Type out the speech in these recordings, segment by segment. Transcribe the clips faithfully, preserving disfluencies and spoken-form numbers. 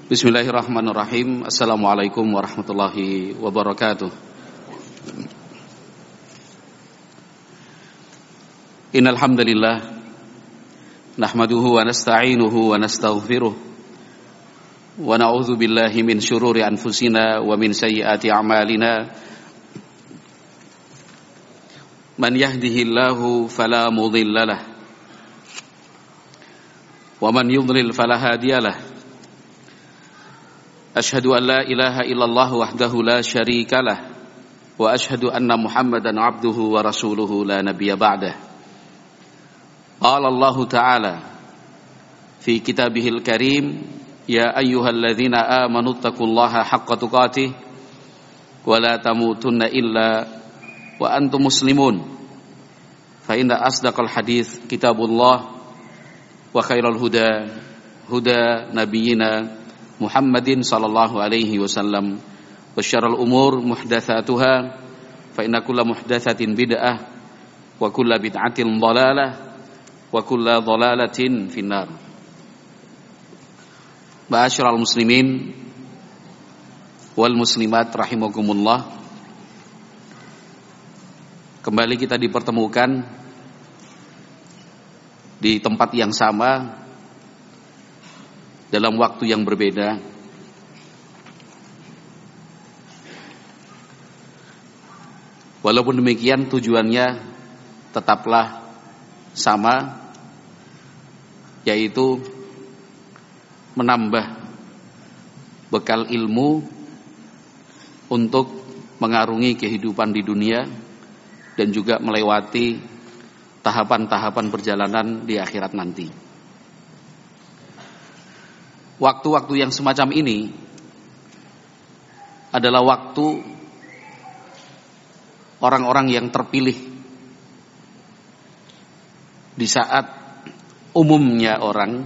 Bismillahirrahmanirrahim. Assalamualaikum warahmatullahi wabarakatuh. Innal hamdalillah nahmaduhu wa nasta'inuhu wa nastaghfiruh wa na'udzu billahi min syururi anfusina wa min sayyiati a'malina. Man yahdihillahu fala mudilla lahu wa man yudlil fala hadiya lahu. Ashhadu an la ilaha illallah wahdahu la syarika lah wa ashhadu anna Muhammadan abduhu wa rasuluhu la nabiyya ba'dah. Qala Allah Ta'ala fi kitabihil karim, ya ayyuhalladzina amanu taqullaha haqqa tuqatih wa la tamutunna illa wa antum muslimun. Fa inna asdaqal hadits kitabullah wa khairal huda huda nabiyyina Muhammadin sallallahu alaihi wasallam wa syarrul umur muhdatsatuha fa inna kulla muhdatsatin bid'ah wa kulla bid'atin dhalalah wa kulla dhalalatin finnar. Ma'asyiral muslimin wal muslimat rahimakumullah. Kembali kita dipertemukan di tempat yang sama dalam waktu yang berbeda. Walaupun demikian tujuannya tetaplah sama, yaitu menambah bekal ilmu untuk mengarungi kehidupan di dunia dan juga melewati tahapan-tahapan perjalanan di akhirat nanti. Waktu-waktu yang semacam ini adalah waktu orang-orang yang terpilih, di saat umumnya orang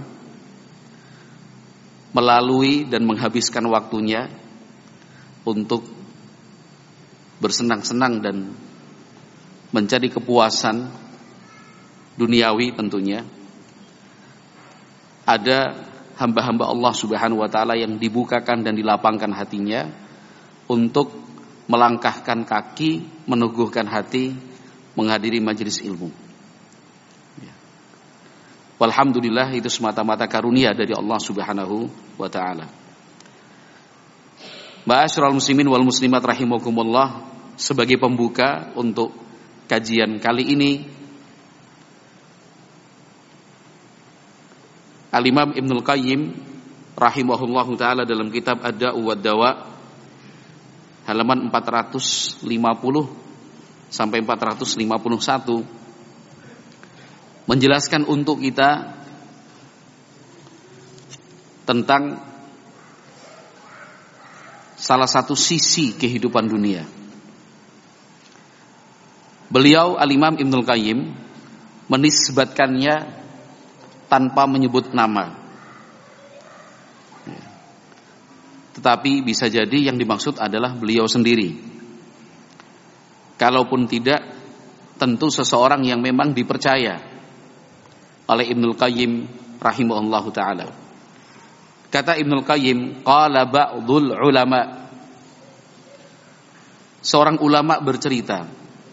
melalui dan menghabiskan waktunya untuk bersenang-senang dan mencari kepuasan duniawi tentunya. Ada hamba-hamba Allah Subhanahu wa taala yang dibukakan dan dilapangkan hatinya untuk melangkahkan kaki, meneguhkan hati, menghadiri majelis ilmu. Walhamdulillah, itu semata-mata karunia dari Allah Subhanahu wa taala. Ma'asyiral muslimin wal muslimat rahimakumullah, sebagai pembuka untuk kajian kali ini, Al-Imam Ibnul Qayyim rahimahullahu ta'ala dalam kitab Ad-Da'u wad-Dawa halaman empat ratus lima puluh sampai empat ratus lima puluh satu menjelaskan untuk kita tentang salah satu sisi kehidupan dunia. Beliau Al-Imam Ibnul Qayyim menisbatkannya tanpa menyebut nama, tetapi bisa jadi yang dimaksud adalah beliau sendiri. Kalaupun tidak, tentu seseorang yang memang dipercaya oleh Ibnul Qayyim rahimahullahu ta'ala. Kata Ibnul Qayyim, qala ba'dul ulama, seorang ulama bercerita,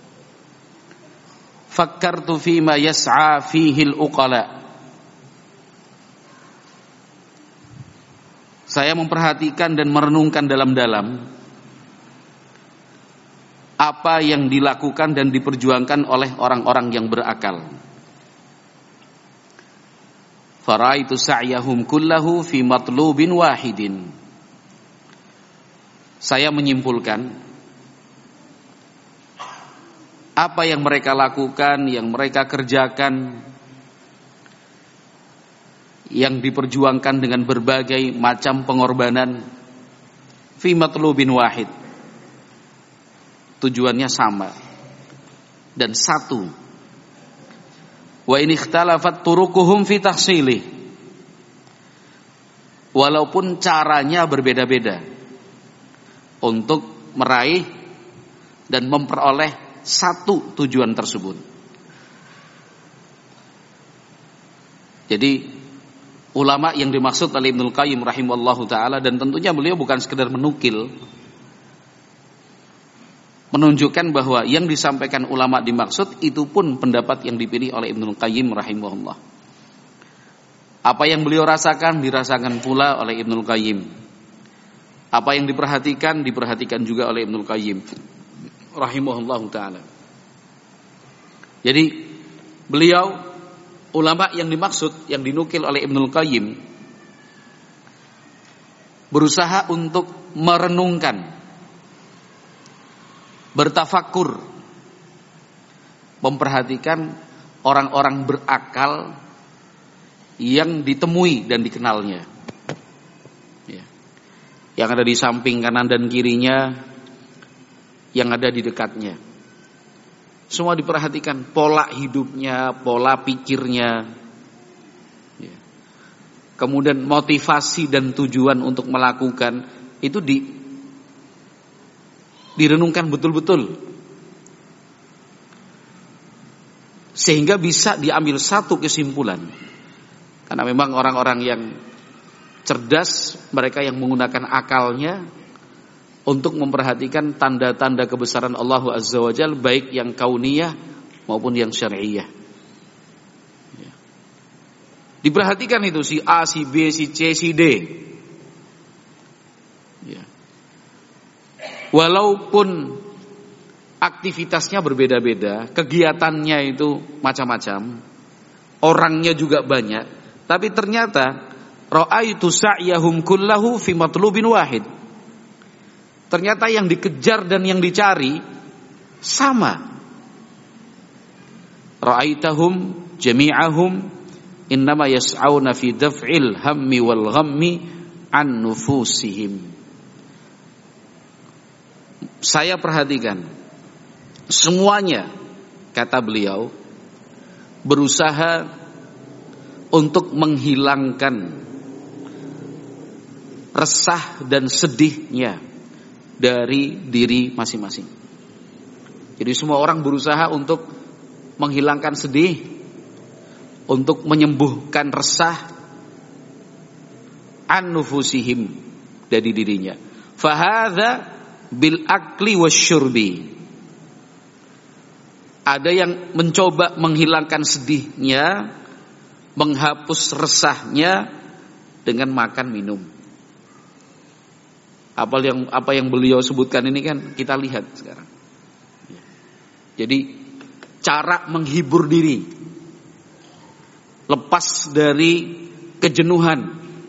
fakkartu fima yas'a fihil uqala, saya memperhatikan dan merenungkan dalam-dalam apa yang dilakukan dan diperjuangkan oleh orang-orang yang berakal. Faraitu sa'yahum kullahu fi matlubin wahidin. Saya menyimpulkan apa yang mereka lakukan, yang mereka kerjakan, yang diperjuangkan dengan berbagai macam pengorbanan, fi matlubin wahid, tujuannya sama dan satu. Wa in ikhtalafat turuquhum fi tahsilih, walaupun caranya berbeda-beda untuk meraih dan memperoleh satu tujuan tersebut. Jadi ulama yang dimaksud oleh Ibnul Qayyim rahimahullahu taala, dan tentunya beliau bukan sekedar menukil, menunjukkan bahwa yang disampaikan ulama dimaksud itu pun pendapat yang dipilih oleh Ibnul Qayyim rahimahullah. Apa yang beliau rasakan dirasakan pula oleh Ibnul Qayyim. Apa yang diperhatikan diperhatikan juga oleh Ibnul Qayyim rahimahullahu taala. Jadi beliau, ulama yang dimaksud, yang dinukil oleh Ibnul Qayyim, berusaha untuk merenungkan, bertafakur, memperhatikan orang-orang berakal yang ditemui dan dikenalnya, ya. Yang ada di samping kanan dan kirinya, yang ada di dekatnya. Semua diperhatikan, pola hidupnya, pola pikirnya, ya. Kemudian motivasi dan tujuan untuk melakukan itu di direnungkan betul-betul, sehingga bisa diambil satu kesimpulan. Karena memang orang-orang yang cerdas, mereka yang menggunakan akalnya untuk memperhatikan tanda-tanda kebesaran Allah Azza wa Jalla, baik yang kauniyah maupun yang syar'iyah. Ya. Diperhatikan itu si A, si B, si C, si D. Ya. Walaupun aktivitasnya berbeda-beda, kegiatannya itu macam-macam, orangnya juga banyak, tapi ternyata ra'aitu sa'yahum kullahu fi matlubin wahid. Ternyata yang dikejar dan yang dicari sama. Ra'aitahum jami'ahum innama yas'auna fi daf'il hammi wal ghammi an nufusihim. Saya perhatikan semuanya, kata beliau, berusaha untuk menghilangkan resah dan sedihnya dari diri masing-masing. Jadi semua orang berusaha untuk menghilangkan sedih, untuk menyembuhkan resah an nufusihim, dari dirinya. Fahadha bil akli wasyurbi. Ada yang mencoba menghilangkan sedihnya, menghapus resahnya dengan makan minum. Apa yang apa yang beliau sebutkan ini kan kita lihat sekarang. Jadi cara menghibur diri, lepas dari kejenuhan,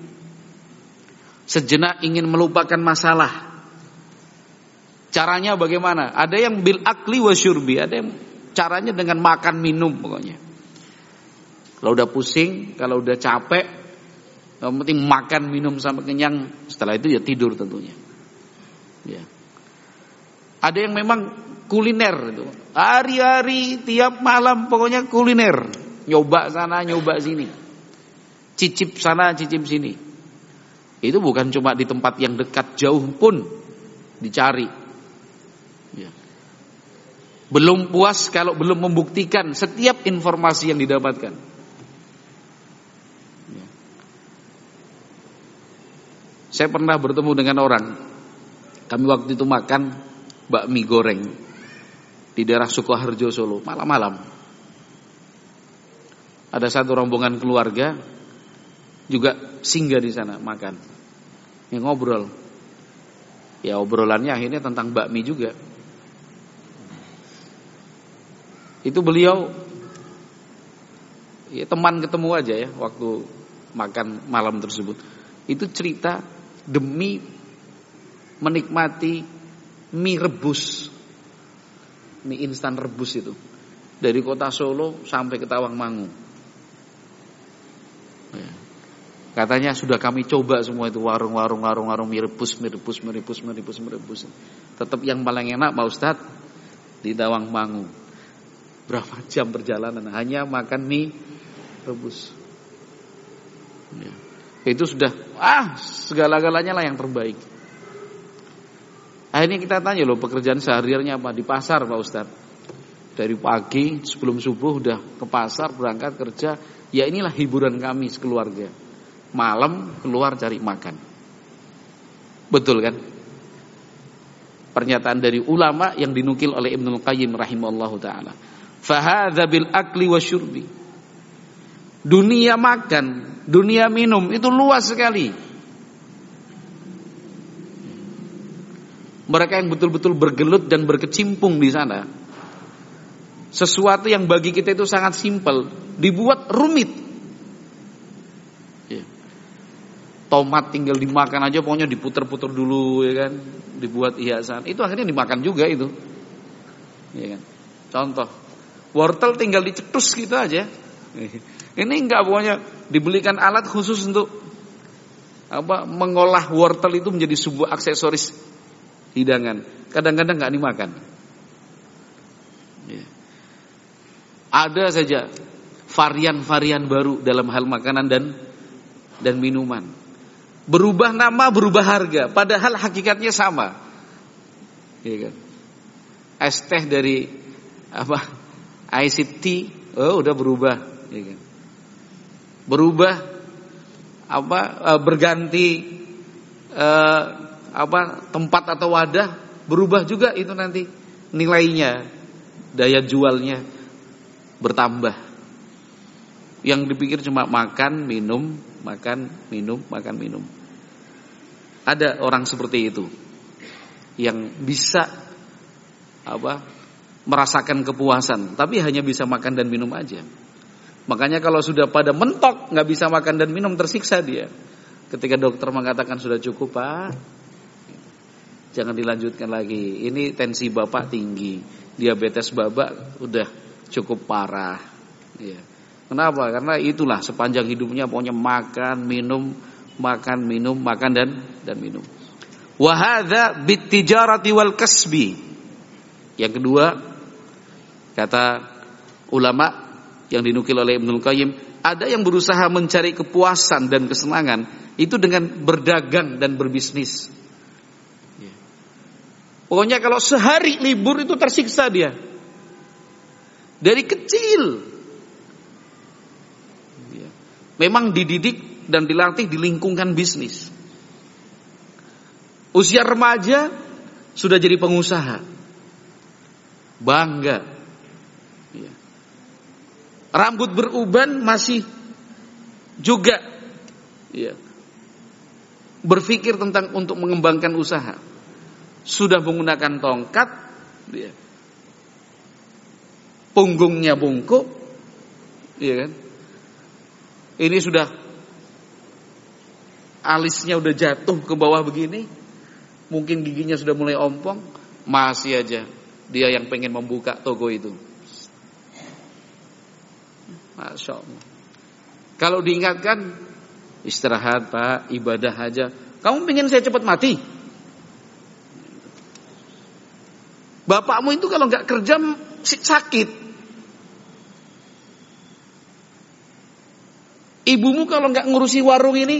sejenak ingin melupakan masalah. Caranya bagaimana? Ada yang bil akli wasyurbi, ada yang caranya dengan makan minum pokoknya. Kalau udah pusing, kalau udah capek, yang penting makan minum sampai kenyang. Setelah itu ya tidur tentunya. Ya. Ada yang memang kuliner itu, hari-hari tiap malam pokoknya kuliner, nyoba sana nyoba sini, cicip sana cicip sini. Itu bukan cuma di tempat yang dekat, jauh pun dicari. Ya. Belum puas kalau belum membuktikan setiap informasi yang didapatkan. Saya pernah bertemu dengan orang, kami waktu itu makan bakmi goreng di daerah Sukoharjo Solo, malam-malam. Ada satu rombongan keluarga juga singgah di sana makan, yang ngobrol. Ya obrolannya akhirnya tentang bakmi juga. Itu beliau, ya teman ketemu aja ya waktu makan malam tersebut. Itu cerita demi menikmati mie rebus, mie instan rebus itu, dari kota Solo sampai ke Tawangmangu. Ya. Katanya sudah kami coba semua itu, warung-warung warung-warung mie rebus, mie rebus, mie rebus, mie rebus, mie rebus. Tetap yang paling enak Pak Ustadz di Tawangmangu. Berapa jam perjalanan hanya makan mie rebus. Ya. Itu sudah ah segala-galanya lah yang terbaik. Akhirnya kita tanya loh, pekerjaan sehariannya apa? Di pasar Pak Ustadz. Dari pagi sebelum subuh udah ke pasar, berangkat kerja. Ya inilah hiburan kami sekeluarga. malam keluar cari makan. Betul kan? Pernyataan dari ulama yang dinukil oleh Ibnul Qayyim rahimahullahu taala. Fahadza bil akli wasyurbi. Dunia makan, dunia minum itu luas sekali. Mereka yang betul-betul bergelut dan berkecimpung di sana, sesuatu yang bagi kita itu sangat simpel dibuat rumit. Ya. Tomat tinggal dimakan aja, pokoknya diputer-puter dulu, ya kan, dibuat hiasan. Itu akhirnya dimakan juga itu. Ya kan? Contoh, wortel tinggal dicetus gitu aja. Ini enggak, pokoknya dibelikan alat khusus untuk apa mengolah wortel itu menjadi sebuah aksesoris hidangan. Kadang-kadang enggak dimakan. Ya. Ada saja varian-varian baru dalam hal makanan dan dan minuman. Berubah nama, berubah harga, padahal hakikatnya sama. Ya kan? Es teh dari apa? Iced tea, oh udah berubah, ya kan? Berubah apa? E, berganti e, apa? Tempat atau wadah, berubah juga itu nanti nilainya, daya jualnya bertambah. Yang dipikir cuma makan, minum, makan, minum, makan, minum. Ada orang seperti itu yang bisa apa? Merasakan kepuasan, tapi hanya bisa makan dan minum aja. Makanya kalau sudah pada mentok, nggak bisa makan dan minum, tersiksa dia. Ketika dokter mengatakan sudah cukup pak, jangan dilanjutkan lagi. Ini tensi bapak tinggi, diabetes bapak udah cukup parah. Ya. Kenapa? Karena itulah sepanjang hidupnya pokoknya makan, minum, makan, minum, makan dan dan minum. Wa hadza bitijarati wal kasbi. Yang kedua, kata ulama yang dinukil oleh Ibnul Qayyim, ada yang berusaha mencari kepuasan dan kesenangan itu dengan berdagang dan berbisnis. Pokoknya kalau sehari libur itu tersiksa dia. Dari kecil memang dididik dan dilatih di lingkungan bisnis. Usia remaja sudah jadi pengusaha, bangga. Ya. Rambut beruban masih juga ya, berpikir tentang untuk mengembangkan usaha. Sudah menggunakan tongkat, ya. Punggungnya bungkuk, ya kan? Ini sudah alisnya udah jatuh ke bawah begini, mungkin giginya sudah mulai ompong, masih aja dia yang pengen membuka toko itu. Masya Allah. Kalau diingatkan, istirahat pak, ibadah aja. Kamu pengen saya cepat mati? Bapakmu itu kalau nggak kerja sakit. Ibumu kalau nggak ngurusi warung ini,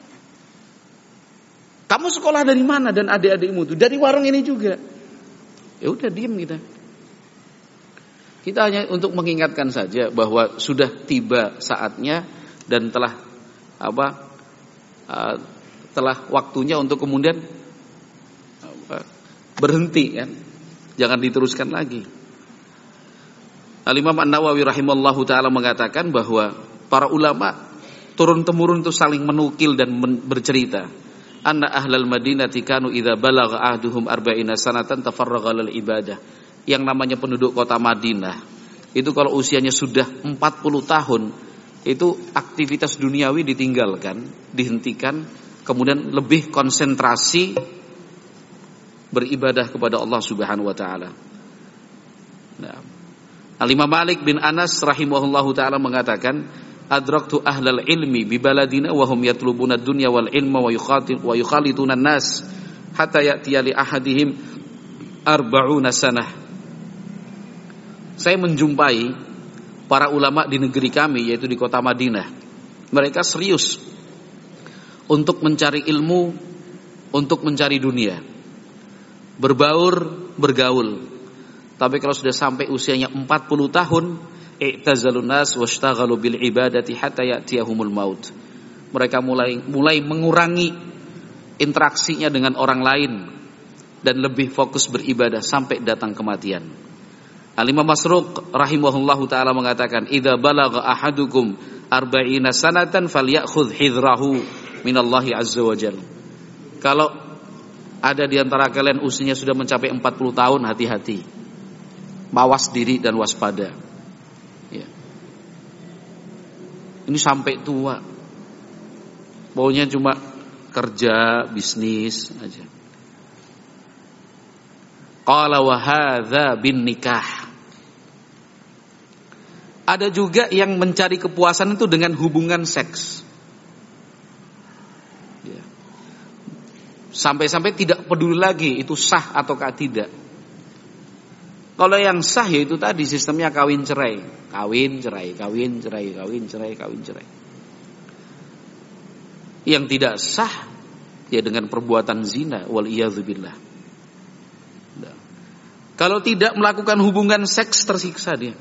kamu sekolah dari mana? Dan adik-adikmu itu dari warung ini juga. Ya udah diam kita. Kita hanya untuk mengingatkan saja bahwa sudah tiba saatnya dan telah apa? Uh, telah waktunya untuk kemudian apa, berhenti kan? Jangan diteruskan lagi. Al-Imam An-Nawawi rahimallahu taala mengatakan bahwa para ulama turun-temurun itu saling menukil dan men- bercerita. Anna ahlal madinati kanu idza balagha ahduhum arba'ina sanatan tafarragha lil ibadah. Yang namanya penduduk kota Madinah itu kalau usianya sudah empat puluh tahun itu aktivitas duniawi ditinggalkan, dihentikan, kemudian lebih konsentrasi beribadah kepada Allah Subhanahu wa taala. Nah, Al-Imam Malik bin Anas rahimahullahu taala mengatakan, adraktu ahlal ilmi bi baladina wa hum yatlubuna ad-dunya wal ilma wa yukhatil wa yukhalituna an-nas hatta ya'tiya li ahadihim arba'una sanah. Saya menjumpai para ulama di negeri kami yaitu di kota Madinah. Mereka serius untuk mencari ilmu, untuk mencari dunia. Berbaur, bergaul. Tapi kalau sudah sampai usianya empat puluh tahun, i'tazalun nas washtaghalu bil ibadati hatta ya'tiyahumul maut. mereka mulai mulai mengurangi interaksinya dengan orang lain dan lebih fokus beribadah sampai datang kematian. Al-Imam Masruq rahimahullahu taala mengatakan, "Idza balagha ahadukum arba'ina sanatan falyakhudh hidrahu minallahi azza wajalla." Kalau ada di antara kalian usianya sudah mencapai empat puluh tahun, hati-hati. Mawas diri dan waspada. Ya. Ini sampai tua. Maunya cuma kerja, bisnis aja. Qala wa hadza bin nikah. Ada juga yang mencari kepuasan itu dengan hubungan seks. Ya. Sampai-sampai tidak peduli lagi itu sah ataukah tidak. Kalau yang sah ya itu tadi sistemnya kawin cerai, kawin cerai, kawin cerai, kawin cerai, kawin cerai. Yang tidak sah ya dengan perbuatan zina, wal iyadzubillah. Nah. Kalau tidak melakukan hubungan seks tersiksa dia.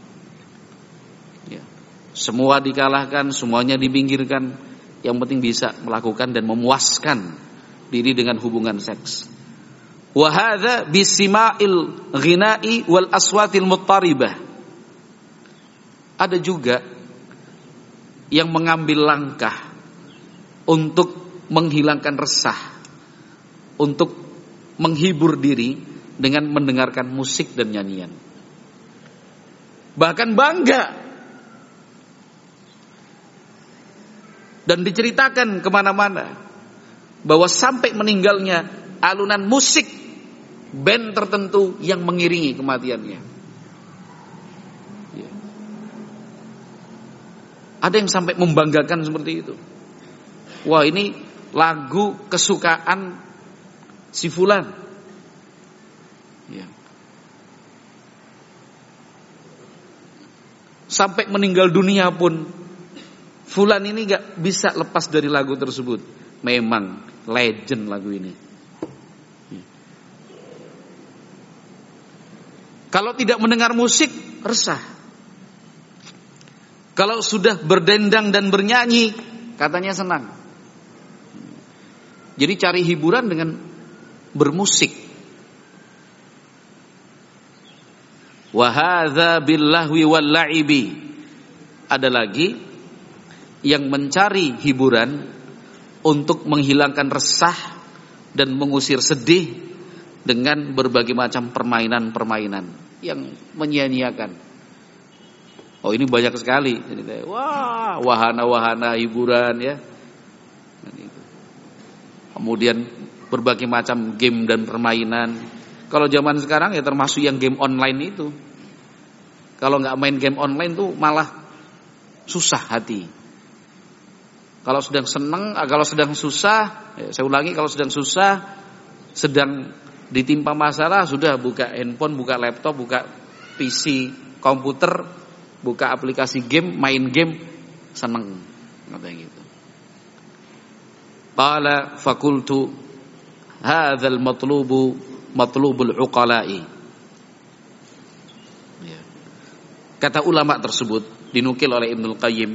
Ya. Semua dikalahkan, semuanya dipinggirkan. Yang penting bisa melakukan dan memuaskan diri dengan hubungan seks. Wa hadza bisima'il ghina'i wal aswatil muttaribah. Ada juga yang mengambil langkah untuk menghilangkan resah, untuk menghibur diri dengan mendengarkan musik dan nyanyian. Bahkan bangga. Dan diceritakan kemana-mana bahwa sampai meninggalnya alunan musik band tertentu yang mengiringi kematiannya. Ya. Ada yang sampai membanggakan seperti itu. Wah, ini lagu kesukaan si fulan. Ya. Sampai meninggal dunia pun fulan ini gak bisa lepas dari lagu tersebut. Memang legend lagu ini. Ya. Kalau tidak mendengar musik, resah. Kalau sudah berdendang dan bernyanyi, katanya senang. Jadi cari hiburan dengan bermusik. Wa hadza billahwi wal la'ibi. Ada lagi yang mencari hiburan untuk menghilangkan resah dan mengusir sedih dengan berbagai macam permainan-permainan yang menyia-nyiakan. Oh, ini banyak sekali. Wah, wahana-wahana hiburan ya. Kemudian berbagai macam game dan permainan. Kalau zaman sekarang ya termasuk yang game online itu. Kalau nggak main game online tuh malah susah hati. Kalau sedang senang, kalau sedang susah, ya saya ulangi, kalau sedang susah, sedang ditimpa masalah, sudah buka handphone, buka laptop, buka P C, komputer, buka aplikasi game, main game, seneng, katanya gitu. Qala fakultu hadzal matlubu matlubul uqala'i. Ya. Kata ulama tersebut dinukil oleh Ibnul Qayyim,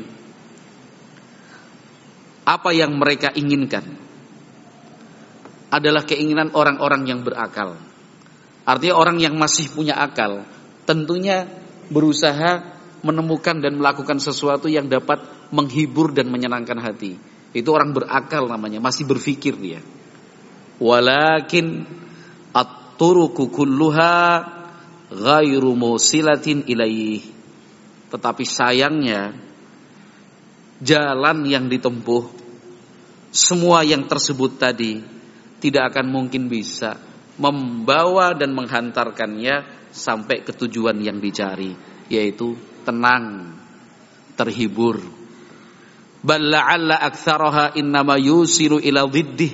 apa yang mereka inginkan adalah keinginan orang-orang yang berakal. Artinya orang yang masih punya akal tentunya berusaha menemukan dan melakukan sesuatu yang dapat menghibur dan menyenangkan hati. Itu orang berakal namanya, masih berpikir dia. Walakin at-turuku kulluha ghairu musilatin ilaih. Tetapi sayangnya jalan yang ditempuh, semua yang tersebut tadi tidak akan mungkin bisa membawa dan menghantarkannya sampai ke tujuan yang dicari, yaitu tenang, terhibur. Bal la'alla aktsaraha innama yusilu ila dhiddih.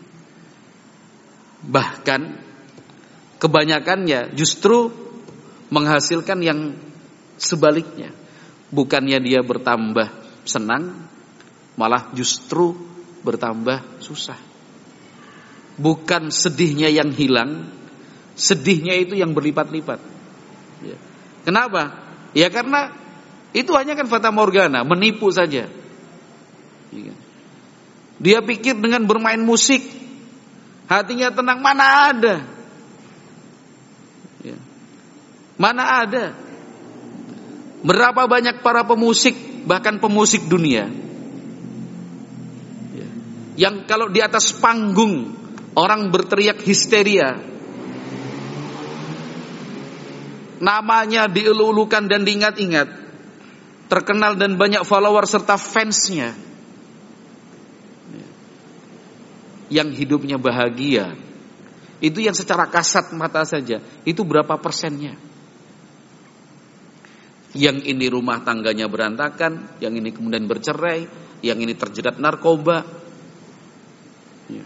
Bahkan kebanyakannya justru menghasilkan yang sebaliknya. Bukannya dia bertambah senang, malah justru bertambah susah. Bukan sedihnya yang hilang, sedihnya itu yang berlipat-lipat. Ya. Kenapa? Ya karena itu hanya kan fata morgana, menipu saja. Ya. Dia pikir dengan bermain musik hatinya tenang, mana ada. Ya. Mana ada. Berapa banyak para pemusik, bahkan pemusik dunia, ya, yang kalau di atas panggung orang berteriak histeria, namanya dielu-elukan dan diingat-ingat, terkenal dan banyak follower serta fansnya, yang hidupnya bahagia, itu yang secara kasat mata saja, itu berapa persennya? Yang ini rumah tangganya berantakan, yang ini kemudian bercerai, yang ini terjerat narkoba, ya.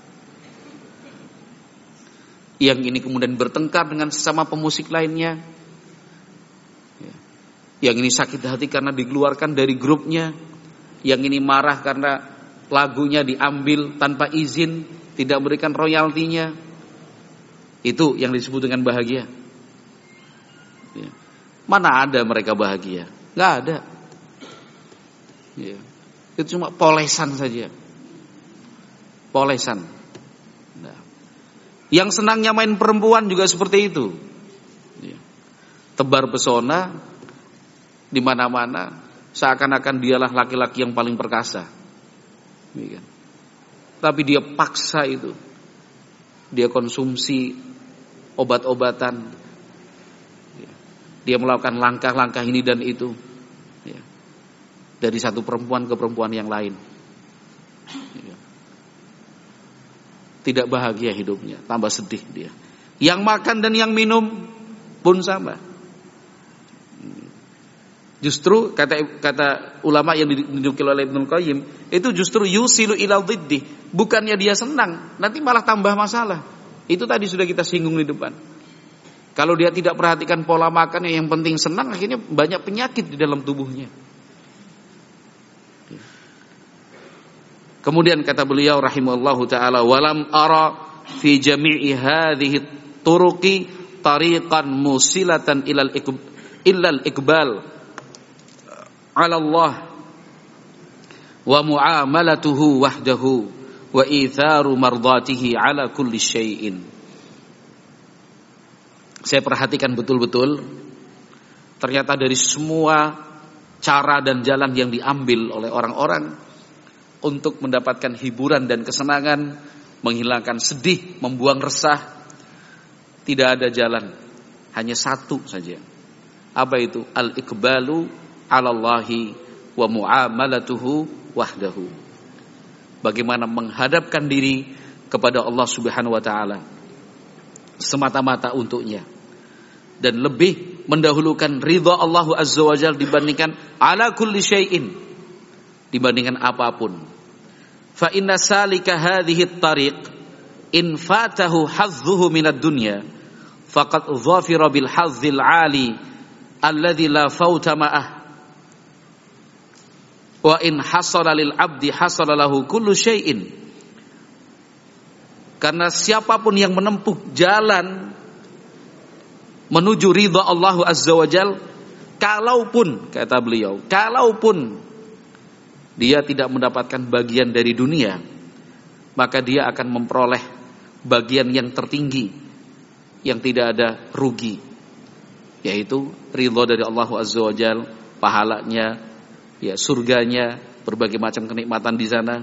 Yang ini kemudian bertengkar dengan sesama pemusik lainnya, ya. Yang ini sakit hati karena dikeluarkan dari grupnya, yang ini marah karena lagunya diambil tanpa izin, tidak memberikan royaltinya. Itu yang disebut dengan bahagia. Ya. Mana ada mereka bahagia? Gak ada. Ya. Itu cuma polesan saja. Polesan. Nah. Yang senangnya main perempuan juga seperti itu. Ya. Tebar pesona di mana-mana, seakan-akan dialah laki-laki yang paling perkasa. Ya. Tapi dia paksa itu. Dia konsumsi obat-obatan. Dia melakukan langkah-langkah ini dan itu, ya, dari satu perempuan ke perempuan yang lain, ya. Tidak bahagia hidupnya, tambah sedih dia. Yang makan dan yang minum pun sama. Justru kata kata ulama yang dinukil oleh Ibnu Qayyim, itu justru yusilu ila dhiddi, bukannya dia senang, nanti malah tambah masalah. Itu tadi sudah kita singgung di depan. Kalau dia tidak perhatikan pola makannya, yang penting senang, akhirnya banyak penyakit di dalam tubuhnya. Kemudian kata beliau rahimahullahu taala, walam ara fi jami'i hadhihi turuqi tariqan musilatan ilal illal iqbal ala Allah wa muamalatuhu wahdahu wa itharu mardatihi ala kulli syai'in. Saya perhatikan betul-betul, ternyata dari semua cara dan jalan yang diambil oleh orang-orang untuk mendapatkan hiburan dan kesenangan, menghilangkan sedih, membuang resah, tidak ada jalan, hanya satu saja. Apa itu? Al-iqbalu 'alallahi wa muamalatuhu wahdahu. Bagaimana menghadapkan diri kepada Allah Subhanahu wa taala semata-mata untuknya, dan lebih mendahulukan ridha Allah Azza wa Jalla dibandingkan ala kulli syai'in, dibandingkan apapun. Fa inna salika hadhihi at-tariq in fatahu hazzuhu minad dunya faqad dhafira bil hazzil 'ali alladhi la fauta ma'ah wa in hasala lil 'abdi hasala lahu kullu syai'in. Karena siapapun yang menempuh jalan menuju ridha Allah Azza wa Jal, kalaupun, kata beliau, kalaupun dia tidak mendapatkan bagian dari dunia, maka dia akan memperoleh bagian yang tertinggi, yang tidak ada rugi, yaitu ridha dari Allah Azza wa Jal, pahalanya, ya, surganya, berbagai macam kenikmatan di sana.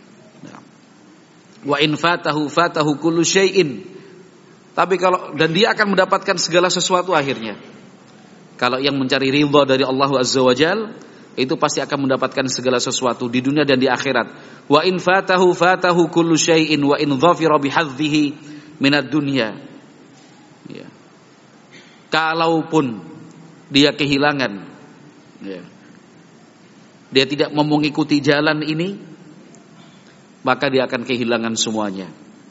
Wa in fatahu fatahu kullu syai'in. Tapi kalau, dan dia akan mendapatkan segala sesuatu akhirnya. Kalau yang mencari ridha dari Allah Azza wa Jal, itu pasti akan mendapatkan segala sesuatu di dunia dan di akhirat. Wa in fatahu fatahu kullu syai'in wa in dhafira bihadhihi minad dunya. Ya. Kalaupun dia kehilangan, ya, dia tidak mau mengikuti jalan ini, maka dia akan kehilangan semuanya.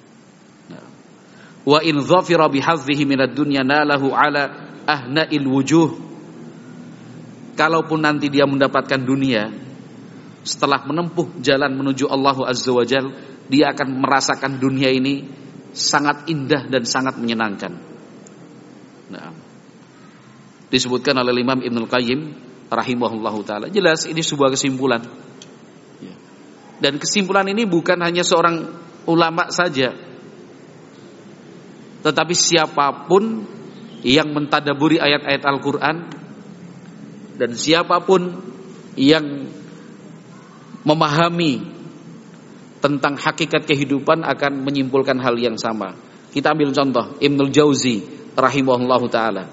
Wa in dhafira bihadhihi minad dunya nalahu ala ahna'il wujuh. Kalaupun nanti dia mendapatkan dunia, setelah menempuh jalan menuju Allah Azza wa Jal, dia akan merasakan dunia ini sangat indah dan sangat menyenangkan. Nah, disebutkan oleh Imam Ibnu Qayyim rahimahullahu taala. Jelas ini sebuah kesimpulan. Dan kesimpulan ini bukan hanya seorang ulama saja, tetapi siapapun yang mentadaburi ayat-ayat Al-Quran, dan siapapun yang memahami tentang hakikat kehidupan akan menyimpulkan hal yang sama. Kita ambil contoh Ibnul Jauzi rahimahullahu ta'ala.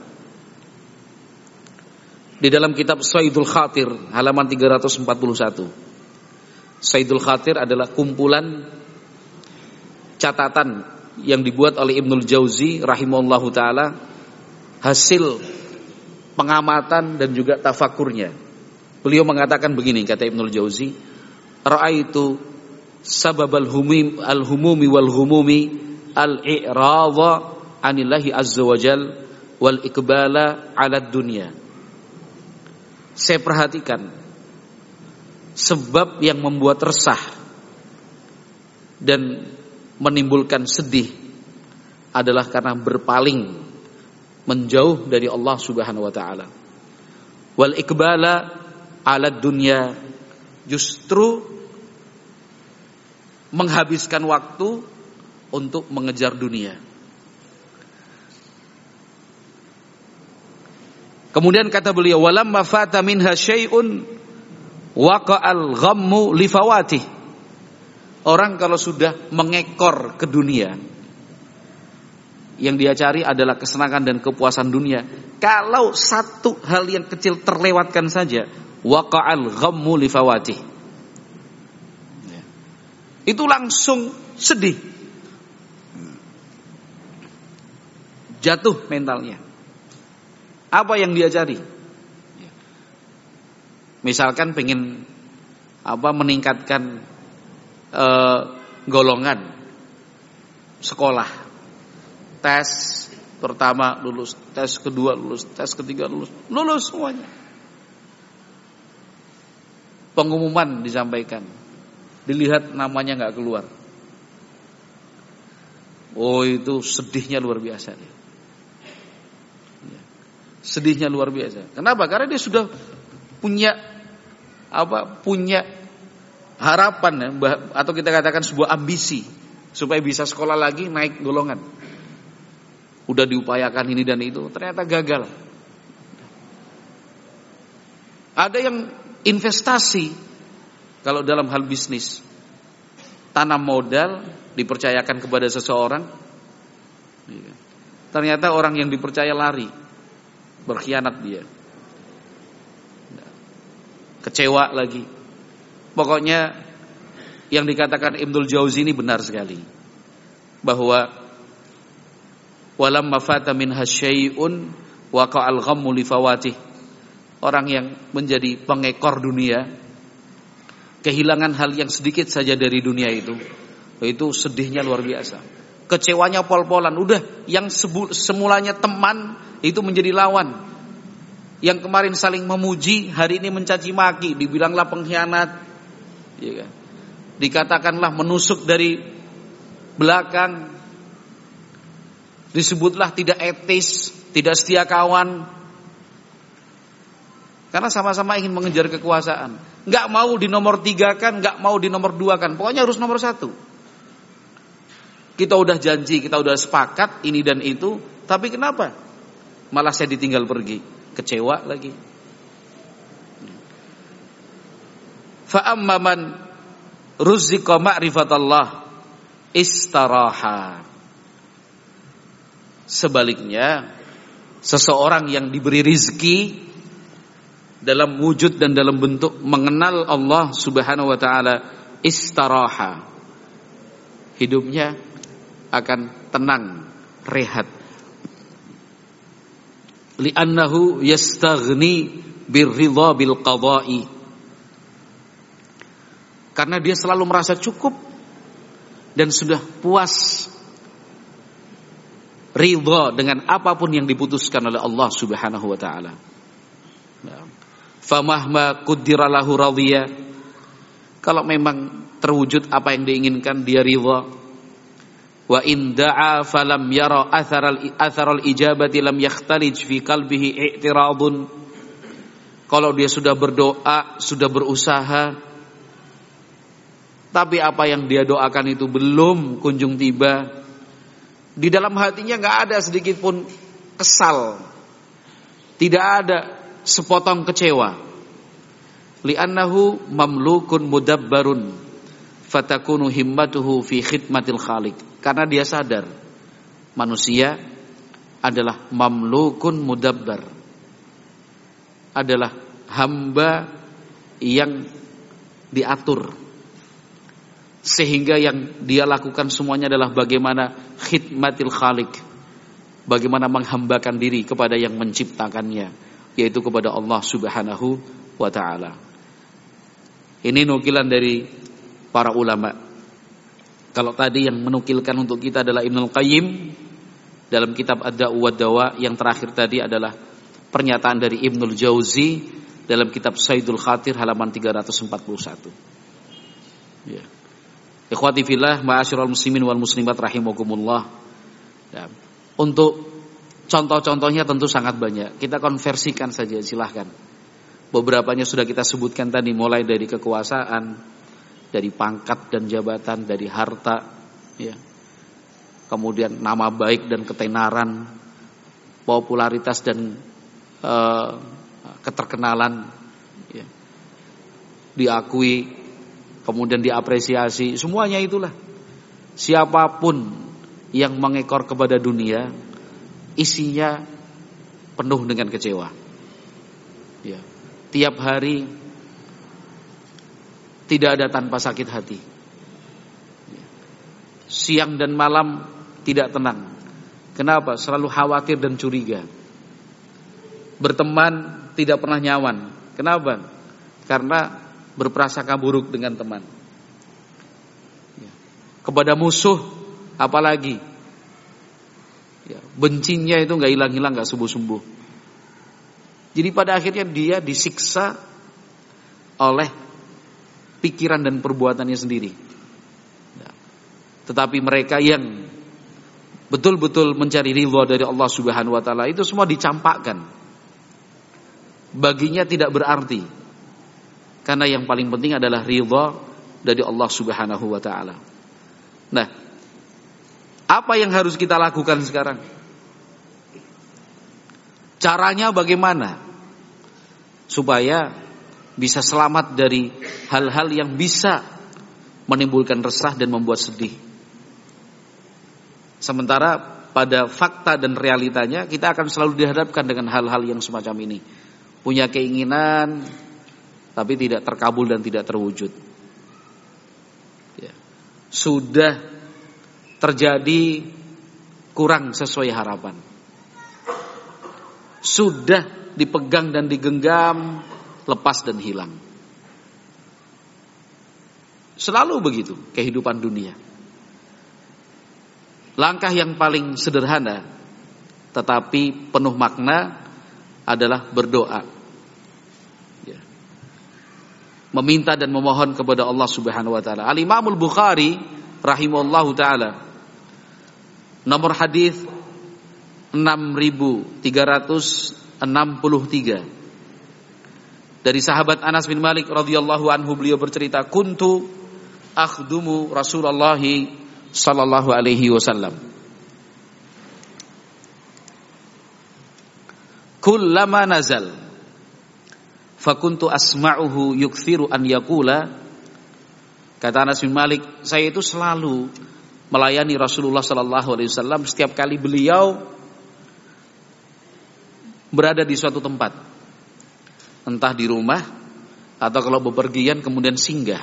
Di dalam kitab Saidul Khatir halaman tiga ratus empat puluh satu. Saidul Khatir adalah kumpulan catatan yang dibuat oleh Ibnul Jauzi rahimahullahu ta'ala, hasil pengamatan dan juga tafakurnya. Beliau mengatakan begini, kata Ibnul Jauzi, ra'aitu sababal humim al-humumi wal humumi al-i'radha anillahi azza wajal wal iqbala ala dunya. Saya perhatikan sebab yang membuat resah dan menimbulkan sedih adalah karena berpaling menjauh dari Allah Subhanahu wa taala. Wal iqbala ala dunya, justru menghabiskan waktu untuk mengejar dunia. Kemudian kata beliau, walamma fata minha syai'un waqa'al ghammu li fawatih. Orang kalau sudah mengekor ke dunia, yang dia cari adalah kesenangan dan kepuasan dunia. Kalau satu hal yang kecil terlewatkan saja, waqa'al ghammu li fawatih, itu langsung sedih, jatuh mentalnya. Apa yang dia cari? Misalkan pengen apa meningkatkan uh, golongan sekolah, tes pertama lulus, tes kedua lulus, tes ketiga lulus, lulus semuanya. Pengumuman disampaikan, dilihat namanya nggak keluar. Oh, itu sedihnya luar biasa dia. Sedihnya luar biasa. Kenapa? Karena dia sudah punya apa? Punya harapan ya, atau kita katakan sebuah ambisi supaya bisa sekolah lagi, naik golongan. Udah diupayakan ini dan itu, ternyata gagal. Ada yang investasi kalau dalam hal bisnis, tanam modal, dipercayakan kepada seseorang, ternyata orang yang dipercaya lari, berkhianat dia, kecewa lagi. Pokoknya yang dikatakan Ibnul Jauzi ini benar sekali, bahwa walamma fata minha syai'un waqa'al ghammu li fawatih. Orang yang menjadi pengekor dunia, kehilangan hal yang sedikit saja dari dunia itu, itu sedihnya luar biasa. Kecewanya pol-polan. Udah, yang sebu- semulanya teman itu menjadi lawan. Yang kemarin saling memuji, hari ini mencaci maki, dibilanglah pengkhianat, ya kan? Dikatakanlah menusuk dari belakang, disebutlah tidak etis, tidak setia kawan, karena sama-sama ingin mengejar kekuasaan. Nggak mau di nomor tiga kan, nggak mau di nomor dua kan, pokoknya harus nomor satu. Kita udah janji, kita udah sepakat ini dan itu, tapi kenapa malah saya ditinggal pergi? Kecewa lagi. Fa amma man ruzziqa ma'rifatallah istaraha. Sebaliknya, seseorang yang diberi rizki dalam wujud dan dalam bentuk mengenal Allah Subhanahu wa taala, istaraha, hidupnya akan tenang, rehat. Li'annahu yastaghni birridha bil qada'i. Karena dia selalu merasa cukup dan sudah puas, ridha dengan apapun yang diputuskan oleh Allah Subhanahu wa taala. Famahma qaddara lahu radhiya. Kalau memang terwujud apa yang diinginkan, dia ridha. Wa in da'a falam yara atharal atharal ijabati lam yakhtalij fi qalbihi i'tiradun. Kalau dia sudah berdoa, sudah berusaha, tapi apa yang dia doakan itu belum kunjung tiba, di dalam hatinya nggak ada sedikit pun kesal, tidak ada sepotong kecewa. Li'annahu mamlukun mudabbarun fatakunu himmatuhu fi khidmatil khaliq. Karena dia sadar manusia adalah mamlukun mudabbar, adalah hamba yang diatur, sehingga yang dia lakukan semuanya adalah bagaimana khidmatil khaliq, bagaimana menghambakan diri kepada yang menciptakannya, yaitu kepada Allah Subhanahu wa ta'ala. Ini nukilan dari para ulama. Kalau tadi yang menukilkan untuk kita adalah Ibnul Qayyim dalam kitab Ad-Da'u wad-Dawa, yang terakhir tadi adalah pernyataan dari Ibnul Jauzi dalam kitab Saidul Khatir halaman tiga ratus empat puluh satu. Ya. Ikhwati fillah, ma'asyiral muslimin wal muslimat rahimakumullah. Ya. Untuk contoh-contohnya tentu sangat banyak. Kita konversikan saja, silahkan. Beberapanya sudah kita sebutkan tadi, mulai dari kekuasaan, dari pangkat dan jabatan, dari harta, ya. Kemudian nama baik dan ketenaran, popularitas dan uh, keterkenalan, ya. Diakui, kemudian diapresiasi, semuanya itulah. Siapapun yang mengekor kepada dunia, isinya penuh dengan kecewa, ya. Tiap hari tidak ada tanpa sakit hati. Siang dan malam tidak tenang. Kenapa? Selalu khawatir dan curiga. Berteman tidak pernah nyaman. Kenapa? Karena berprasangka buruk dengan teman. Kepada musuh apalagi, bencinya itu gak hilang-hilang, gak sembuh-sembuh. Jadi pada akhirnya dia disiksa oleh pikiran dan perbuatannya sendiri. Tetapi mereka yang betul-betul mencari ridha dari Allah Subhanahu wa taala, itu semua dicampakkan. Baginya tidak berarti. Karena yang paling penting adalah ridha dari Allah Subhanahu wa taala. Nah, apa yang harus kita lakukan sekarang? Caranya bagaimana supaya bisa selamat dari hal-hal yang bisa menimbulkan resah dan membuat sedih. Sementara pada fakta dan realitanya kita akan selalu dihadapkan dengan hal-hal yang semacam ini. Punya keinginan tapi tidak terkabul dan tidak terwujud. Ya. Sudah terjadi kurang sesuai harapan. Sudah dipegang dan digenggam, lepas dan hilang. Selalu begitu kehidupan dunia. Langkah yang paling sederhana tetapi penuh makna adalah berdoa, ya. Meminta dan memohon kepada Allah Subhanahu wa taala. Al-Imam Al-Bukhari rahimahullahu taala, nomor hadis enam ribu tiga ratus enam puluh tiga, dari sahabat Anas bin Malik radhiyallahu anhu, beliau bercerita, kuntu akhdumu Rasulullah sallallahu alaihi wasallam kullama nazal fakuntu asma'uhu yukthiru an yaqula. Kata Anas bin Malik, saya itu selalu melayani Rasulullah sallallahu alaihi wasallam setiap kali beliau berada di suatu tempat, entah di rumah atau kalau bepergian kemudian singgah.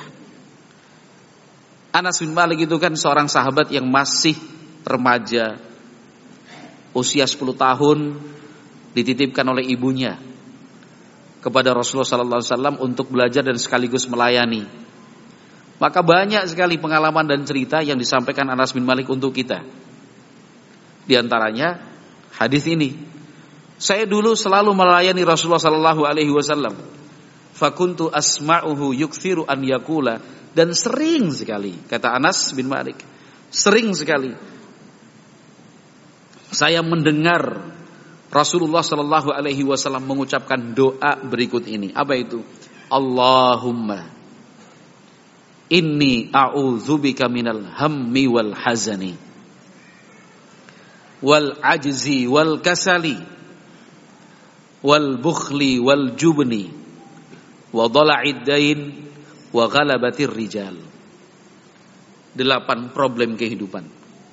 Anas bin Malik itu kan seorang sahabat yang masih remaja, usia sepuluh tahun, dititipkan oleh ibunya kepada Rasulullah sallallahu alaihi wasallam untuk belajar dan sekaligus melayani. Maka banyak sekali pengalaman dan cerita yang disampaikan Anas bin Malik untuk kita. Di antaranya hadis ini. Saya dulu selalu melayani Rasulullah sallallahu alaihi wasallam. Fakuntu asma'uhu yukthiru an yaqula, dan sering sekali, kata Anas bin Malik, sering sekali saya mendengar Rasulullah sallallahu alaihi wasallam mengucapkan doa berikut ini. Apa itu? Allahumma inni a'udzubika minal hammi wal hazani wal ajzi wal kasali wal bukhli wal jubni wa dhala'id dain wa ghalabatir rijal. Delapan problem kehidupan.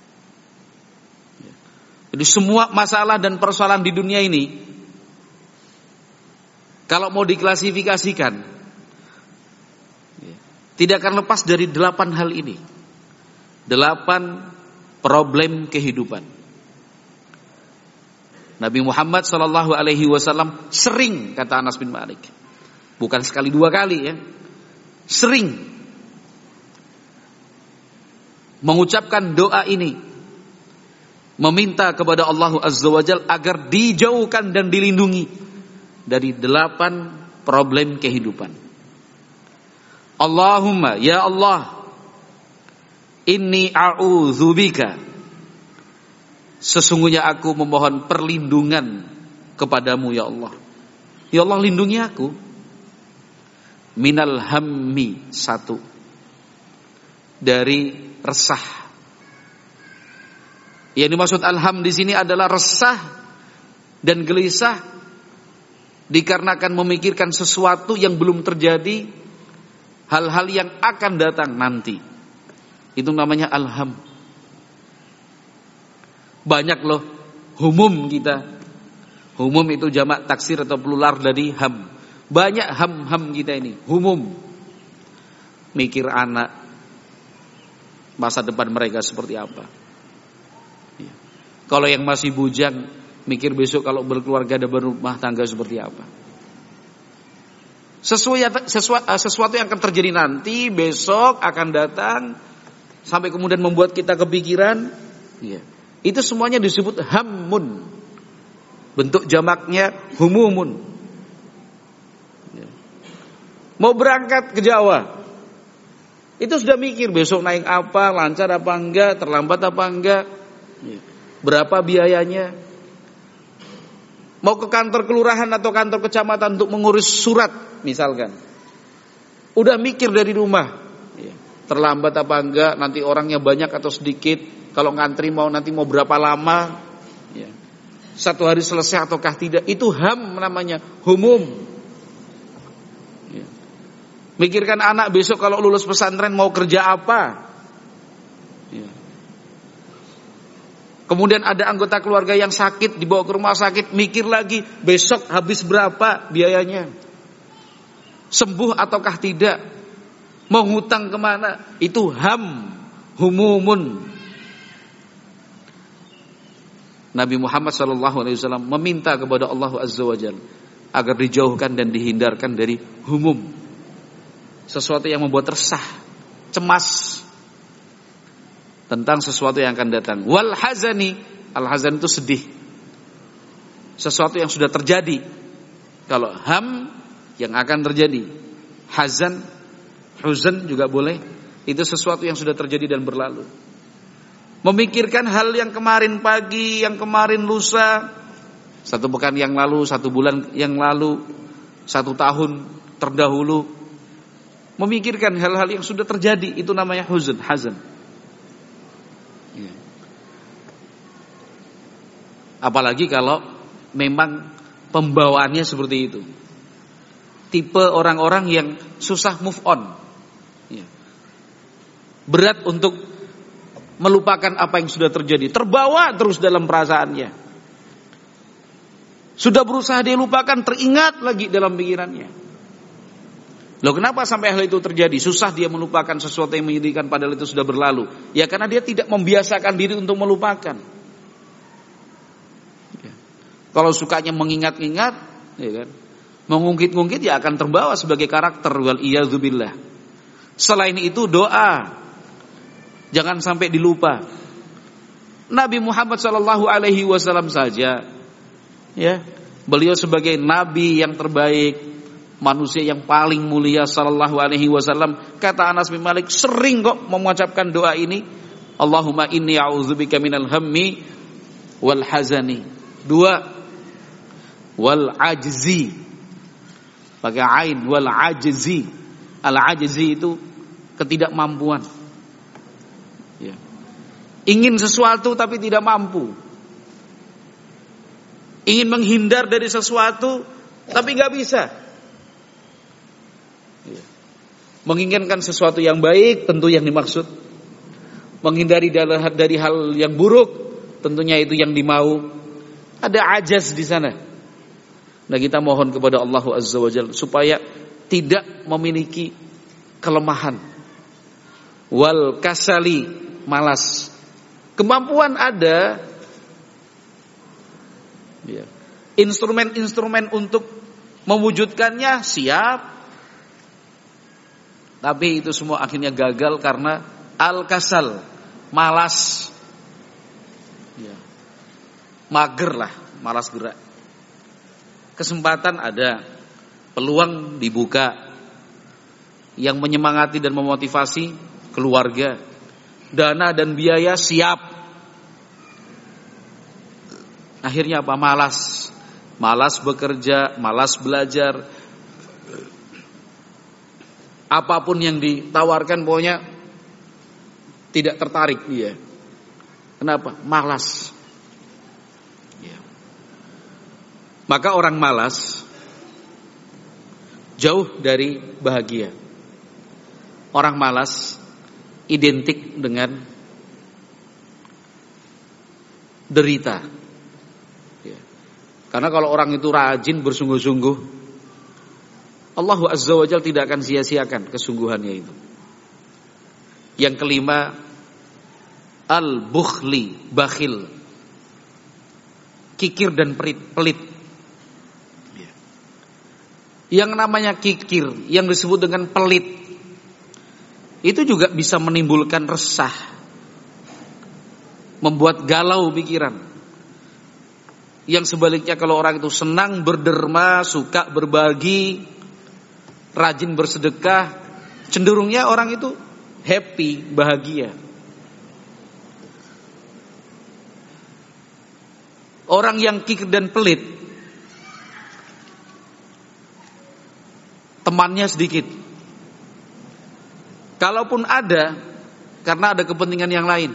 Jadi semua masalah dan persoalan di dunia ini, kalau mau diklasifikasikan, tidak akan lepas dari delapan hal ini. Delapan problem kehidupan. Nabi Muhammad sallallahu alaihi wasallam sering, kata Anas bin Malik, bukan sekali dua kali ya, sering mengucapkan doa ini, meminta kepada Allah Azza wa Jalla agar dijauhkan dan dilindungi dari delapan problem kehidupan. Allahumma ya Allah, inni a'udzubika, sesungguhnya aku memohon perlindungan kepadamu ya Allah. Ya Allah, lindungi aku minal hammi, satu, dari resah. Yang dimaksud alham di sini adalah resah dan gelisah dikarenakan memikirkan sesuatu yang belum terjadi, hal-hal yang akan datang nanti. Itu namanya alham. Banyak loh humum kita. Humum itu jamak taksir atau plural dari ham. Banyak ham-ham kita ini, humum. Mikir anak, masa depan mereka seperti apa. Ya. Kalau yang masih bujang, mikir besok kalau berkeluarga dan berumah tangga seperti apa. Sesuatu, sesuatu, sesuatu yang akan terjadi nanti, besok akan datang, sampai kemudian membuat kita kepikiran. Ya. Itu semuanya disebut hammun. Bentuk jamaknya humumun. Ya. Mau berangkat ke Jawa, itu sudah mikir besok naik apa, lancar apa enggak, terlambat apa enggak, berapa biayanya. Mau ke kantor kelurahan atau kantor kecamatan untuk mengurus surat misalkan, udah mikir dari rumah, terlambat apa enggak, nanti orangnya banyak atau sedikit, kalau ngantri mau nanti mau berapa lama, satu hari selesai ataukah tidak. Itu ham namanya, humum. Mikirkan anak besok kalau lulus pesantren mau kerja apa. Ya. Kemudian ada anggota keluarga yang sakit, dibawa ke rumah sakit, mikir lagi besok habis berapa biayanya. Sembuh ataukah tidak. Mau ngutang kemana. Itu ham, humumun. Nabi Muhammad shallallahu alaihi wasallam meminta kepada Allah Azza wa Jalla agar dijauhkan dan dihindarkan dari humum. Sesuatu yang membuat resah, cemas tentang sesuatu yang akan datang. Wal hazani, al hazan itu sedih, sesuatu yang sudah terjadi. Kalau ham, yang akan terjadi. Hazan, huzan juga boleh. Itu sesuatu yang sudah terjadi dan berlalu. Memikirkan hal yang kemarin pagi, yang kemarin lusa, satu pekan yang lalu, satu bulan yang lalu, satu tahun terdahulu. Memikirkan hal-hal yang sudah terjadi, itu namanya huzn, hazan. Ya. Apalagi kalau memang pembawaannya seperti itu. Tipe orang-orang yang susah move on. Ya. Berat untuk melupakan apa yang sudah terjadi. Terbawa terus dalam perasaannya. Sudah berusaha dia lupakan, teringat lagi dalam pikirannya. Loh, kenapa sampai hal itu terjadi? Susah dia melupakan sesuatu yang menyedihkan padahal itu sudah berlalu. Ya karena dia tidak membiasakan diri untuk melupakan. Ya. Kalau sukanya mengingat-ingat, ya kan, mengungkit-ungkit, ya akan terbawa sebagai karakter. Wal iyadzubillah. Selain itu doa, jangan sampai dilupa. Nabi Muhammad shallallahu alaihi wasallam saja, ya, beliau sebagai nabi yang terbaik, manusia yang paling mulia sallallahu alaihi wasallam, kata Anas bin Malik, sering kok mengucapkan doa ini, Allahumma inni a'udzubika minal hammi wal hazani. Dua, wal ajzi, pakai ain, wal ajzi. Al ajzi itu ketidakmampuan. Ya. Ingin sesuatu tapi tidak mampu. Ingin menghindar dari sesuatu tapi nggak bisa. Ya. Menginginkan sesuatu yang baik, tentu yang dimaksud. Menghindari dari hal yang buruk, tentunya itu yang dimau. Ada ajaz di sana. Nah, kita mohon kepada Allah Azza wa Jalla supaya tidak memiliki kelemahan. Wal kasali, malas. Kemampuan ada. Ya. Instrumen-instrumen untuk mewujudkannya siap. Tapi itu semua akhirnya gagal karena al-kasal, malas. Ya. Mager lah, malas gerak. Kesempatan ada, peluang dibuka. Yang menyemangati dan memotivasi keluarga. Dana dan biaya siap. Akhirnya apa? Malas. Malas bekerja, malas belajar. Apapun yang ditawarkan pokoknya tidak tertarik dia. Kenapa? Malas. Ya. Maka orang malas jauh dari bahagia. Orang malas identik dengan derita. Ya. Karena kalau orang itu rajin bersungguh-sungguh, Allah Azza wa Jalla tidak akan sia-siakan kesungguhannya itu. Yang kelima, al-bukhli, bakhil, kikir dan pelit. pelit. Ya. Yang namanya kikir, yang disebut dengan pelit, itu juga bisa menimbulkan resah, membuat galau pikiran. Yang sebaliknya kalau orang itu senang berderma, suka berbagi, rajin bersedekah, cenderungnya orang itu happy, bahagia. Orang yang kikir dan pelit, temannya sedikit. Kalaupun ada, karena ada kepentingan yang lain.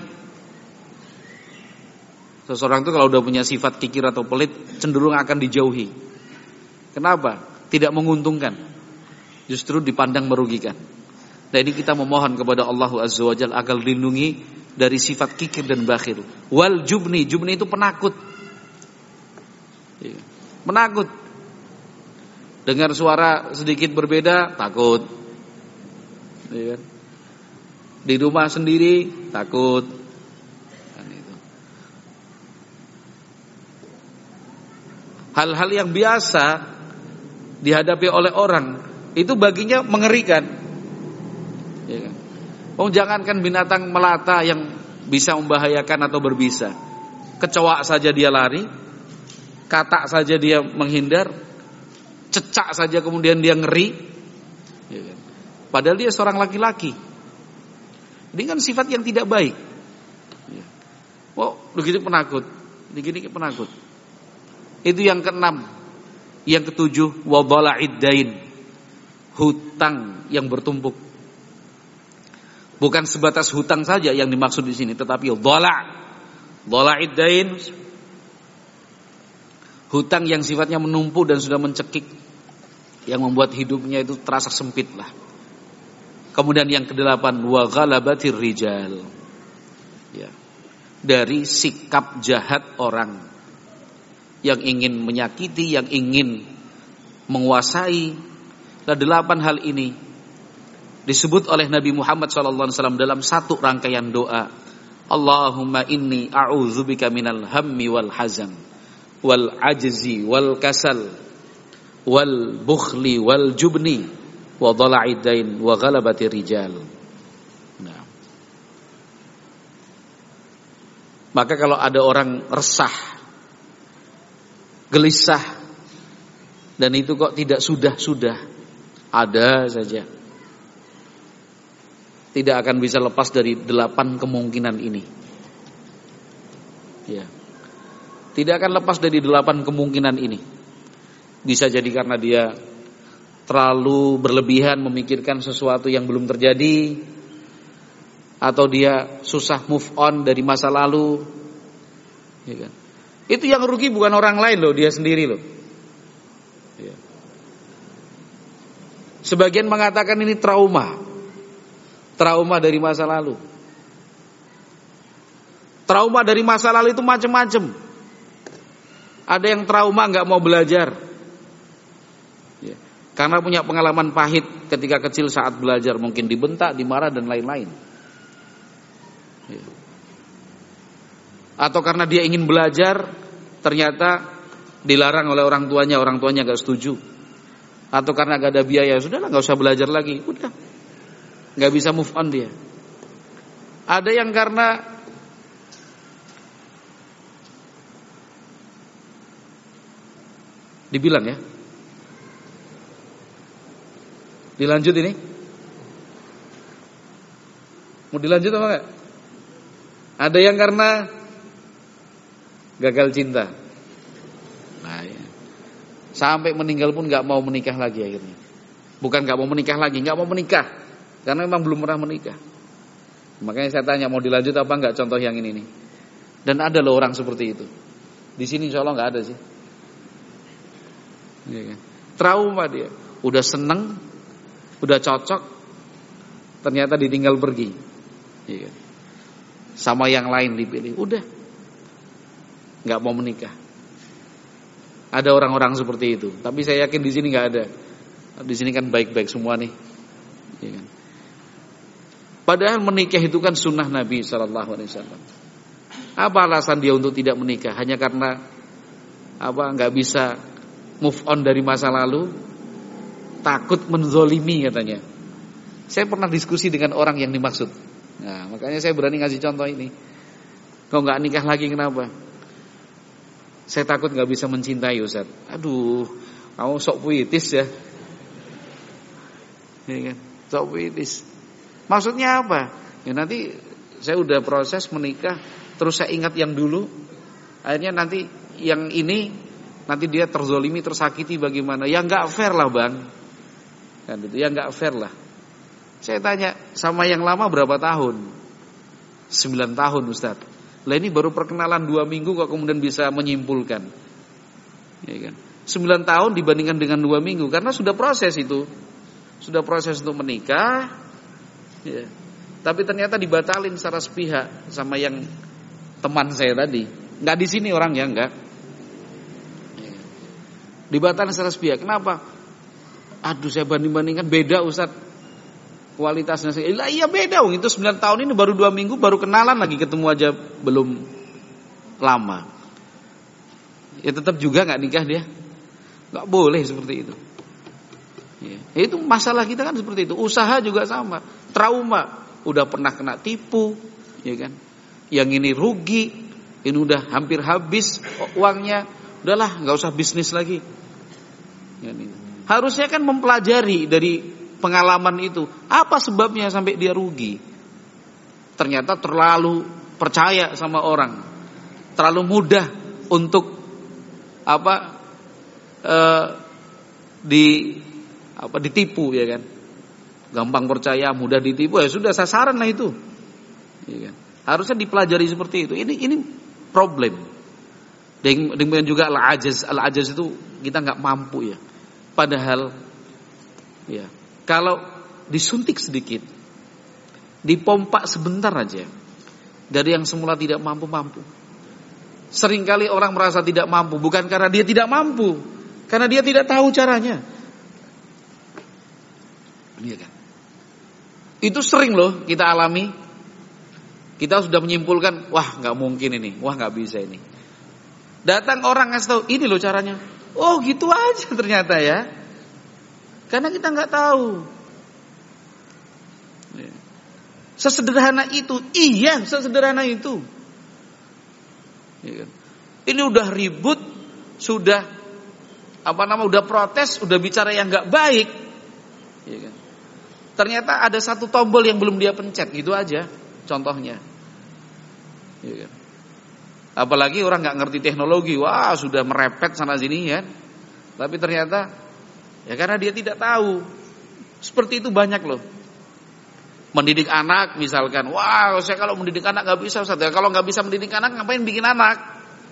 Seseorang itu kalau udah punya sifat kikir atau pelit, cenderung akan dijauhi. Kenapa? Tidak menguntungkan. Justru dipandang merugikan. Nah, ini kita memohon kepada Allah Azza wa Jalla agar dilindungi dari sifat kikir dan bakhil. Wal jubni, jubni itu penakut. Menakut. Dengar suara sedikit berbeda, takut. Ya. Di rumah sendiri takut. Kan itu. Hal-hal yang biasa dihadapi oleh orang itu baginya mengerikan. Ya kan? Oh, jangankan binatang melata yang bisa membahayakan atau berbisa, kecoa saja dia lari, katak saja dia menghindar, cecak saja kemudian dia ngeri. Ya kan? Padahal dia seorang laki-laki. Ini kan sifat yang tidak baik. Oh, begitu penakut. Begini penakut. Itu yang keenam. Yang ketujuh, wa dhala'id dain. Hutang yang bertumpuk. Bukan sebatas hutang saja yang dimaksud di sini, tetapi dhala'. Dhala'id dain. Hutang yang sifatnya menumpuk dan sudah mencekik, yang membuat hidupnya itu terasa sempit lah. Kemudian yang kedelapan, wa ghalabatir rijal. Ya. Dari sikap jahat orang yang ingin menyakiti, yang ingin menguasai. Nah, delapan hal ini disebut oleh Nabi Muhammad shallallahu alaihi wasallam dalam satu rangkaian doa. Allahumma inni a'udzubika minal hammi wal hazan wal ajzi wal kasal wal bukhli wal jubni wa dhala'id dain wa ghalabati rijal. Nah. Maka kalau ada orang resah, gelisah, dan itu kok tidak sudah-sudah, ada saja, tidak akan bisa lepas dari delapan kemungkinan ini. Ya. Tidak akan lepas dari delapan kemungkinan ini. Bisa jadi karena dia terlalu berlebihan memikirkan sesuatu yang belum terjadi, atau dia susah move on dari masa lalu, ya kan? Itu yang rugi bukan orang lain loh, dia sendiri loh. Ya. Sebagian mengatakan ini trauma, trauma dari masa lalu. Trauma dari masa lalu itu macam-macam. Ada yang trauma nggak mau belajar, ya, karena punya pengalaman pahit ketika kecil saat belajar, mungkin dibentak, dimarah dan lain-lain. Ya. Atau karena dia ingin belajar, ternyata dilarang oleh orang tuanya, orang tuanya nggak setuju. Atau karena nggak ada biaya, sudahlah nggak usah belajar lagi, udah nggak bisa move on dia. Ada yang karena dibilang ya, dilanjut ini, mau dilanjut apa enggak? Ada yang karena gagal cinta, nah ya, sampai meninggal pun nggak mau menikah lagi akhirnya. Bukan nggak mau menikah lagi, nggak mau menikah karena memang belum pernah menikah. Makanya saya tanya mau dilanjut apa enggak, contoh yang ini nih. Dan ada loh orang seperti itu. Di sini insya Allah nggak ada sih. Ya kan? Trauma dia, udah seneng, udah cocok, ternyata ditinggal pergi, ya kan? Sama yang lain dipilih, udah nggak mau menikah. Ada orang-orang seperti itu, tapi saya yakin di sini nggak ada. Di sini kan baik-baik semua nih, ya kan? Padahal menikah itu kan sunnah Nabi Shallallahu Alaihi Wasallam. Apa alasan dia untuk tidak menikah? Hanya karena apa? Nggak bisa move on dari masa lalu, takut menzolimi katanya. Saya pernah diskusi dengan orang yang dimaksud. Nah, makanya saya berani ngasih contoh ini. Kau nggak nikah lagi kenapa? Saya takut nggak bisa mencintai, Ustaz. Aduh, kamu sok puitis ya. Ya kan? Sok puitis. Maksudnya apa? Ya nanti saya udah proses menikah, terus saya ingat yang dulu, akhirnya nanti yang ini nanti dia terzolimi, tersakiti bagaimana? Ya nggak fair lah bang, kan itu ya nggak fair lah. Saya tanya sama yang lama berapa tahun? Sembilan tahun Ustaz. Lah ini baru perkenalan dua minggu kok kemudian bisa menyimpulkan, ya kan? Sembilan tahun dibandingkan dengan dua minggu karena sudah proses itu, sudah proses untuk menikah, ya. Tapi ternyata dibatalin secara sepihak sama yang teman saya tadi. Nggak di sini orangnya nggak. Dibatalkan secara sepihak. Kenapa? Aduh saya banding-bandingkan beda Ustaz kualitasnya. Lah iya beda, itu sembilan tahun ini baru dua minggu, baru kenalan lagi, ketemu aja belum lama. Ya tetap juga gak nikah dia. Gak boleh seperti itu. Ya, itu masalah kita kan seperti itu. Usaha juga sama. Trauma, udah pernah kena tipu, ya kan? Yang ini rugi, ini udah hampir habis uangnya, udahlah gak usah bisnis lagi. Harusnya kan mempelajari dari pengalaman itu, apa sebabnya sampai dia rugi. Ternyata terlalu percaya sama orang, terlalu mudah untuk apa e, di apa ditipu, ya kan. Gampang percaya, mudah ditipu, ya sudah sasaran lah itu, ya kan? Harusnya dipelajari seperti itu. Ini ini problem. Demikian juga al-ajaz, al-ajaz itu kita nggak mampu ya. Padahal ya kalau disuntik sedikit, dipompa sebentar aja, dari yang semula tidak mampu-mampu. Seringkali orang merasa tidak mampu bukan karena dia tidak mampu, karena dia tidak tahu caranya. Iya kan? Itu sering loh kita alami. Kita sudah menyimpulkan, wah nggak mungkin ini, wah nggak bisa ini. Datang orang ngasih tahu, ini loh caranya. Oh gitu aja ternyata ya. Karena kita nggak tahu. Sesederhana itu, iya sesederhana itu. Ini udah ribut, sudah apa nama, udah protes, udah bicara yang nggak baik. Ternyata ada satu tombol yang belum dia pencet, gitu aja. Contohnya, apalagi orang nggak ngerti teknologi, wah sudah merepet sana sini ya. Tapi ternyata Ya karena dia tidak tahu. Seperti itu banyak loh. Mendidik anak misalkan, wah saya kalau mendidik anak nggak bisa Ustaz. Ya, kalau nggak bisa mendidik anak ngapain bikin anak?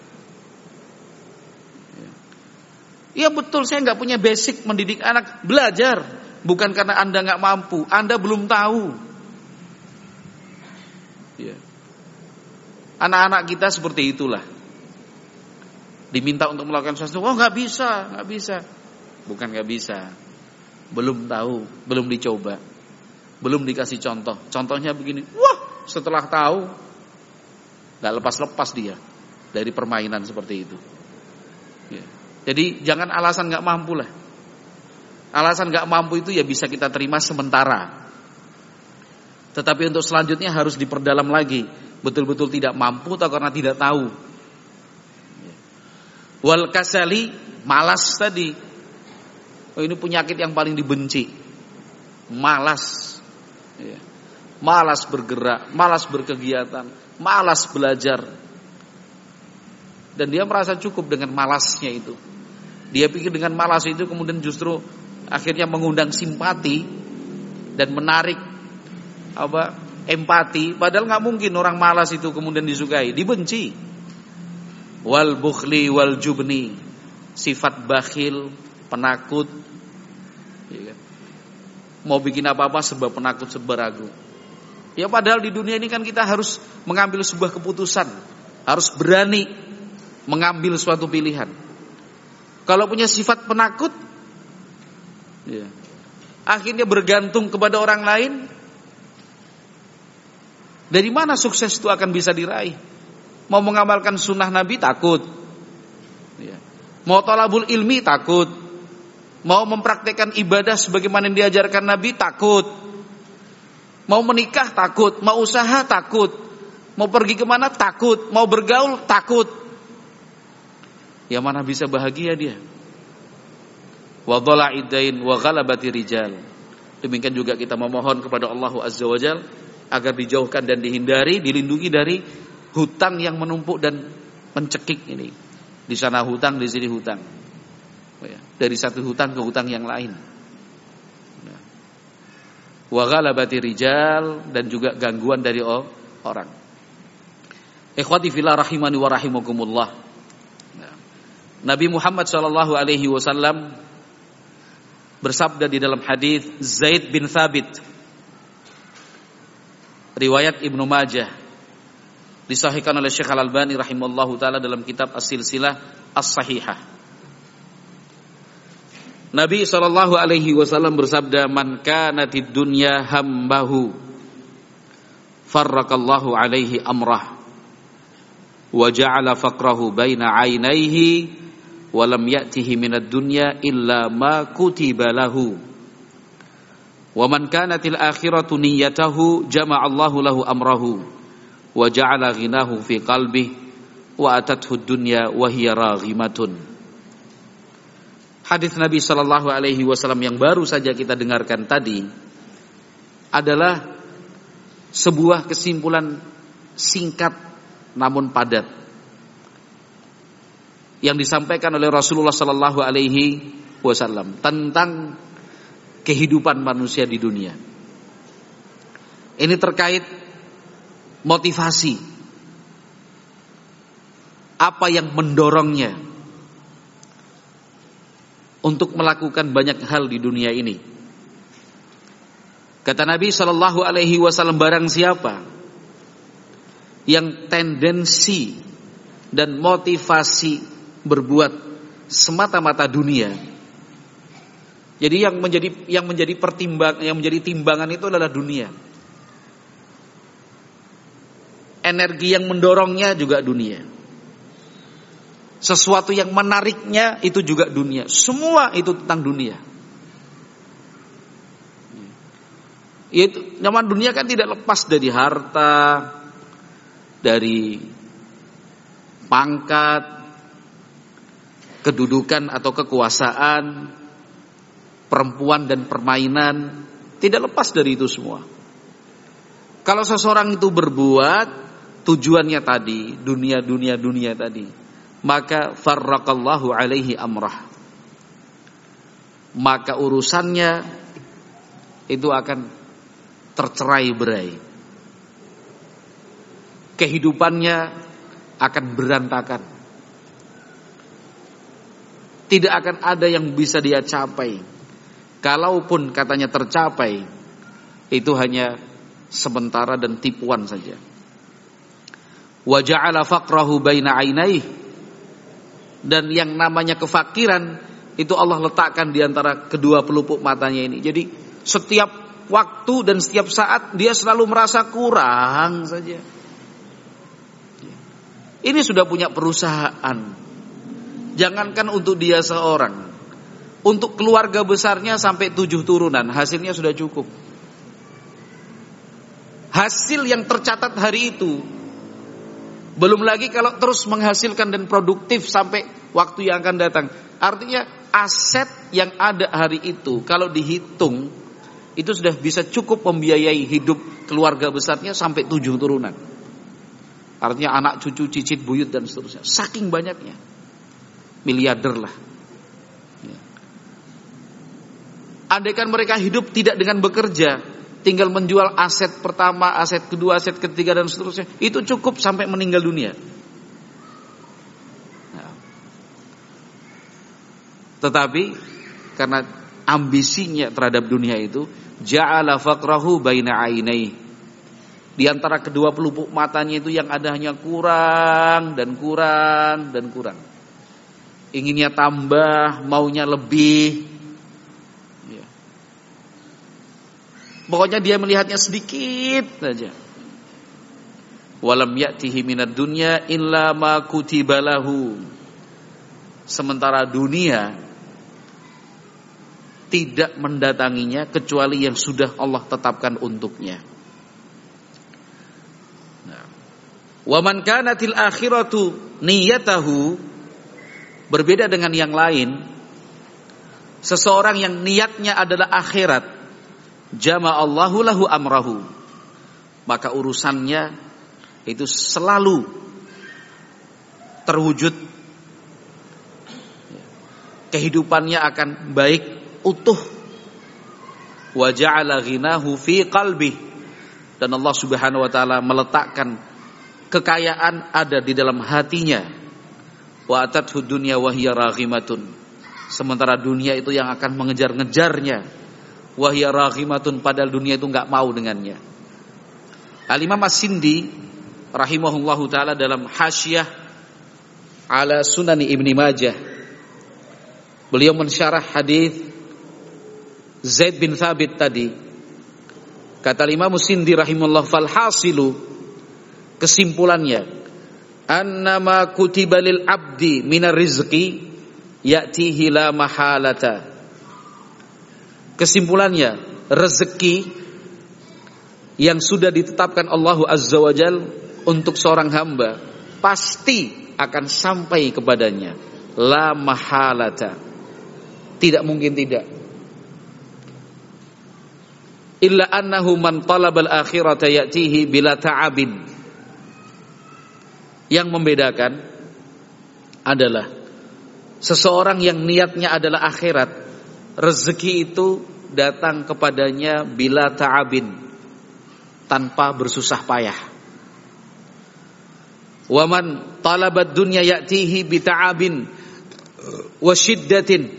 Iya betul, saya nggak punya basic mendidik anak. Belajar, bukan karena Anda nggak mampu, Anda belum tahu. Ya. Anak-anak kita seperti itulah. Diminta untuk melakukan sesuatu, oh nggak bisa, nggak bisa. Bukan nggak bisa, belum tahu, belum dicoba, belum dikasih contoh. Contohnya begini, wah setelah tahu, nggak lepas-lepas dia dari permainan seperti itu. Ya. Jadi jangan alasan nggak mampu lah. Alasan nggak mampu itu ya bisa kita terima sementara. Tetapi untuk selanjutnya harus diperdalam lagi. Betul-betul tidak mampu atau karena tidak tahu. Wal kasali, malas tadi. Oh, ini penyakit yang paling dibenci. Malas. Ya. Malas bergerak, malas berkegiatan, malas belajar. Dan dia merasa cukup dengan malasnya itu. Dia pikir dengan malas itu kemudian justru akhirnya mengundang simpati dan menarik apa empati. Padahal nggak mungkin orang malas itu kemudian disukai, dibenci. Wal bukhli wal jubni, sifat bakhil, penakut. Ya kan? Mau bikin apa-apa serba penakut, serba ragu. Ya padahal di dunia ini kan kita harus mengambil sebuah keputusan, harus berani mengambil suatu pilihan. Kalau punya sifat penakut, ya, akhirnya bergantung kepada orang lain. Dari mana sukses itu akan bisa diraih? Mau mengamalkan sunnah Nabi takut, ya. Mau thalabul ilmi takut, mau mempraktekkan ibadah sebagaimana yang diajarkan Nabi takut, mau menikah takut, mau usaha takut, mau pergi kemana takut, mau bergaul takut. Ya mana bisa bahagia dia? Wa dhala'idain wa ghalabati rijal. Demikian juga kita memohon kepada Allah Azza wa Jalla agar dijauhkan dan dihindari, dilindungi dari hutang yang menumpuk dan mencekik ini. Di sana hutang, di sini hutang. Dari satu hutang ke hutang yang lain. Wa ghalabati rijal, dan juga gangguan dari orang. Ikhwati fillah rahimani wa rahimakumullah. Nabi Muhammad shallallahu alaihi wasallam bersabda di dalam hadis Zaid bin Thabit, riwayat Ibnu Majah, disahihkan oleh Syekh Al-Albani rahimallahu taala dalam kitab As-Silsilah As-Sahihah. Nabi shallallahu alaihi wasallam bersabda, "Man kanatid dunya hambahu, farraqallahu alaihi amrah, wa ja'ala faqrahu baina 'ainaihi." Walam ya'tihi minad dunya illa ma kutiba lahu. Wa man kanatil akhiratu niyyatahu jama'a Allahu lahu amrahu wa ja'ala ghinahu fi qalbihi wa atathu dunya wa hiya raghimatun. Hadis Nabi sallallahu alaihi wasallam yang baru saja kita dengarkan tadi adalah sebuah kesimpulan singkat namun padat yang disampaikan oleh Rasulullah sallallahu alaihi wasallam tentang kehidupan manusia di dunia. Ini terkait motivasi. Apa yang mendorongnya untuk melakukan banyak hal di dunia ini? Kata Nabi sallallahu alaihi wasallam, barang siapa yang tendensi dan motivasi berbuat semata-mata dunia. Jadi yang menjadi yang menjadi pertimbang yang menjadi timbangan itu adalah dunia. Energi yang mendorongnya juga dunia. Sesuatu yang menariknya itu juga dunia. Semua itu tentang dunia. Yaitu nyaman dunia kan tidak lepas dari harta, dari pangkat, kedudukan atau kekuasaan, perempuan dan permainan, tidak lepas dari itu semua. Kalau seseorang itu berbuat tujuannya tadi, dunia, dunia, dunia tadi, maka farraqallahu alaihi amrah. maka urusannya itu akan tercerai-berai. Kehidupannya akan berantakan. Tidak akan ada yang bisa dia capai. Kalaupun katanya tercapai, itu hanya sementara dan tipuan saja. Wa ja'ala faqrahu baina 'ainaihi, dan yang namanya kefakiran itu Allah letakkan di antara kedua pelupuk matanya ini. Jadi setiap waktu dan setiap saat dia selalu merasa kurang saja. Ini sudah punya perusahaan. Jangankan untuk dia seorang, untuk keluarga besarnya sampai tujuh turunan, hasilnya sudah cukup. Hasil yang tercatat hari itu, belum lagi kalau terus menghasilkan dan produktif sampai waktu yang akan datang. Artinya aset yang ada hari itu kalau dihitung, itu sudah bisa cukup membiayai hidup keluarga besarnya sampai tujuh turunan. Artinya anak, cucu, cicit, buyut dan seterusnya. Saking banyaknya, miliarder lah. Andaikan mereka hidup tidak dengan bekerja, tinggal menjual aset pertama, aset kedua, aset ketiga dan seterusnya, itu cukup sampai meninggal dunia. Nah. Tetapi karena ambisinya terhadap dunia itu, ja'ala faqrahu baina 'ainaihi. Di antara kedua pelupuk matanya itu yang ada hanya kurang dan kurang dan kurang. Inginnya tambah, maunya lebih. Ya. Pokoknya dia melihatnya sedikit saja. Walam ya'tihi minad dunya illa ma kutiba lahu. Sementara dunia tidak mendatanginya kecuali yang sudah Allah tetapkan untuknya. Wa man kanatil akhiratu niyatahu, berbeda dengan yang lain. Seseorang yang niatnya adalah akhirat, jama'allahu lahu amrahu, maka urusannya itu selalu terwujud. Kehidupannya akan baik, utuh. Wa ja'ala ghinahu fi qalbi, dan Allah Subhanahu wa taala meletakkan kekayaan ada di dalam hatinya. Wa atathu dunya wa hiya raghimatun, sementara dunia itu yang akan mengejar-ngejarnya. Wa hiya raghimatun, padahal dunia itu enggak mau dengannya. Al-Imam As-Sindi rahimahullahu taala dalam Hasyiah ala Sunani Ibni Majah, beliau mensyarah hadis Zaid bin Thabit tadi. Kata Imam As-Sindi rahimahullah, fal hasilu, kesimpulannya, annama kutiba lil abdi minar rizqi ya'tihi la mahalata. Kesimpulannya, rezeki yang sudah ditetapkan Allah Azza wa Jal untuk seorang hamba pasti akan sampai kepadanya, la mahalata, tidak mungkin tidak. Illa annahu man talabal akhirata ya'tihi bila ta'abin. Yang membedakan adalah seseorang yang niatnya adalah akhirat, rezeki itu datang kepadanya bila ta'abin, tanpa bersusah payah. Wa man talabad dunya ya'tihi bi ta'abin wa syiddatin.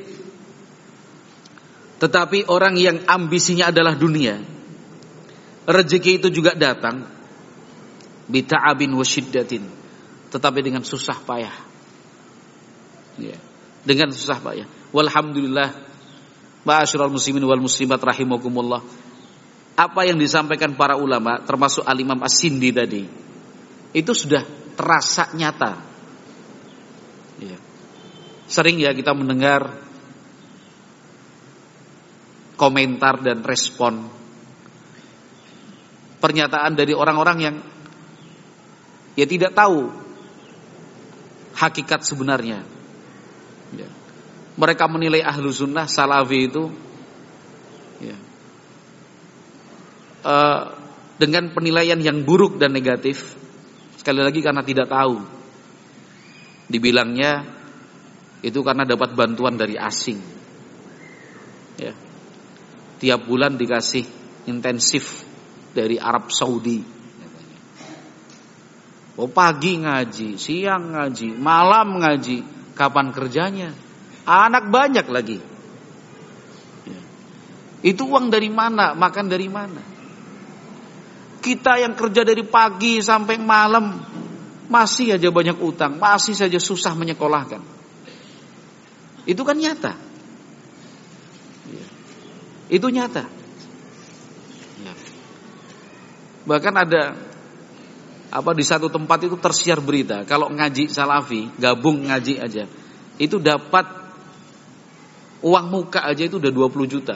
Tetapi orang yang ambisinya adalah dunia, rezeki itu juga datang bi ta'abin wa syiddatin, tetapi dengan susah payah. Ya, dengan susah payah. Walhamdulillah, ma'asyiral muslimin wal muslimat rahimakumullah. Apa yang disampaikan para ulama, termasuk Al-Imam As-Sindi tadi, itu sudah terasa nyata. Ya. Sering ya kita mendengar komentar dan respon pernyataan dari orang-orang yang ya tidak tahu hakikat sebenarnya. Ya. Mereka menilai ahlu sunnah salafi itu ya, uh, dengan penilaian yang buruk dan negatif. Sekali lagi karena tidak tahu. Dibilangnya itu karena dapat bantuan dari asing. Ya. Tiap bulan dikasih intensif dari Arab Saudi. Oh, pagi ngaji, siang ngaji, malam ngaji. Kapan kerjanya? Anak banyak lagi. Ya. Itu uang dari mana? Makan dari mana? Kita yang kerja dari pagi sampai malam masih aja banyak utang, masih saja susah menyekolahkan. Itu kan nyata. Ya. Itu nyata. Ya. Bahkan ada apa di satu tempat itu tersiar berita kalau ngaji salafi, gabung ngaji aja, itu dapat uang muka aja itu udah dua puluh juta.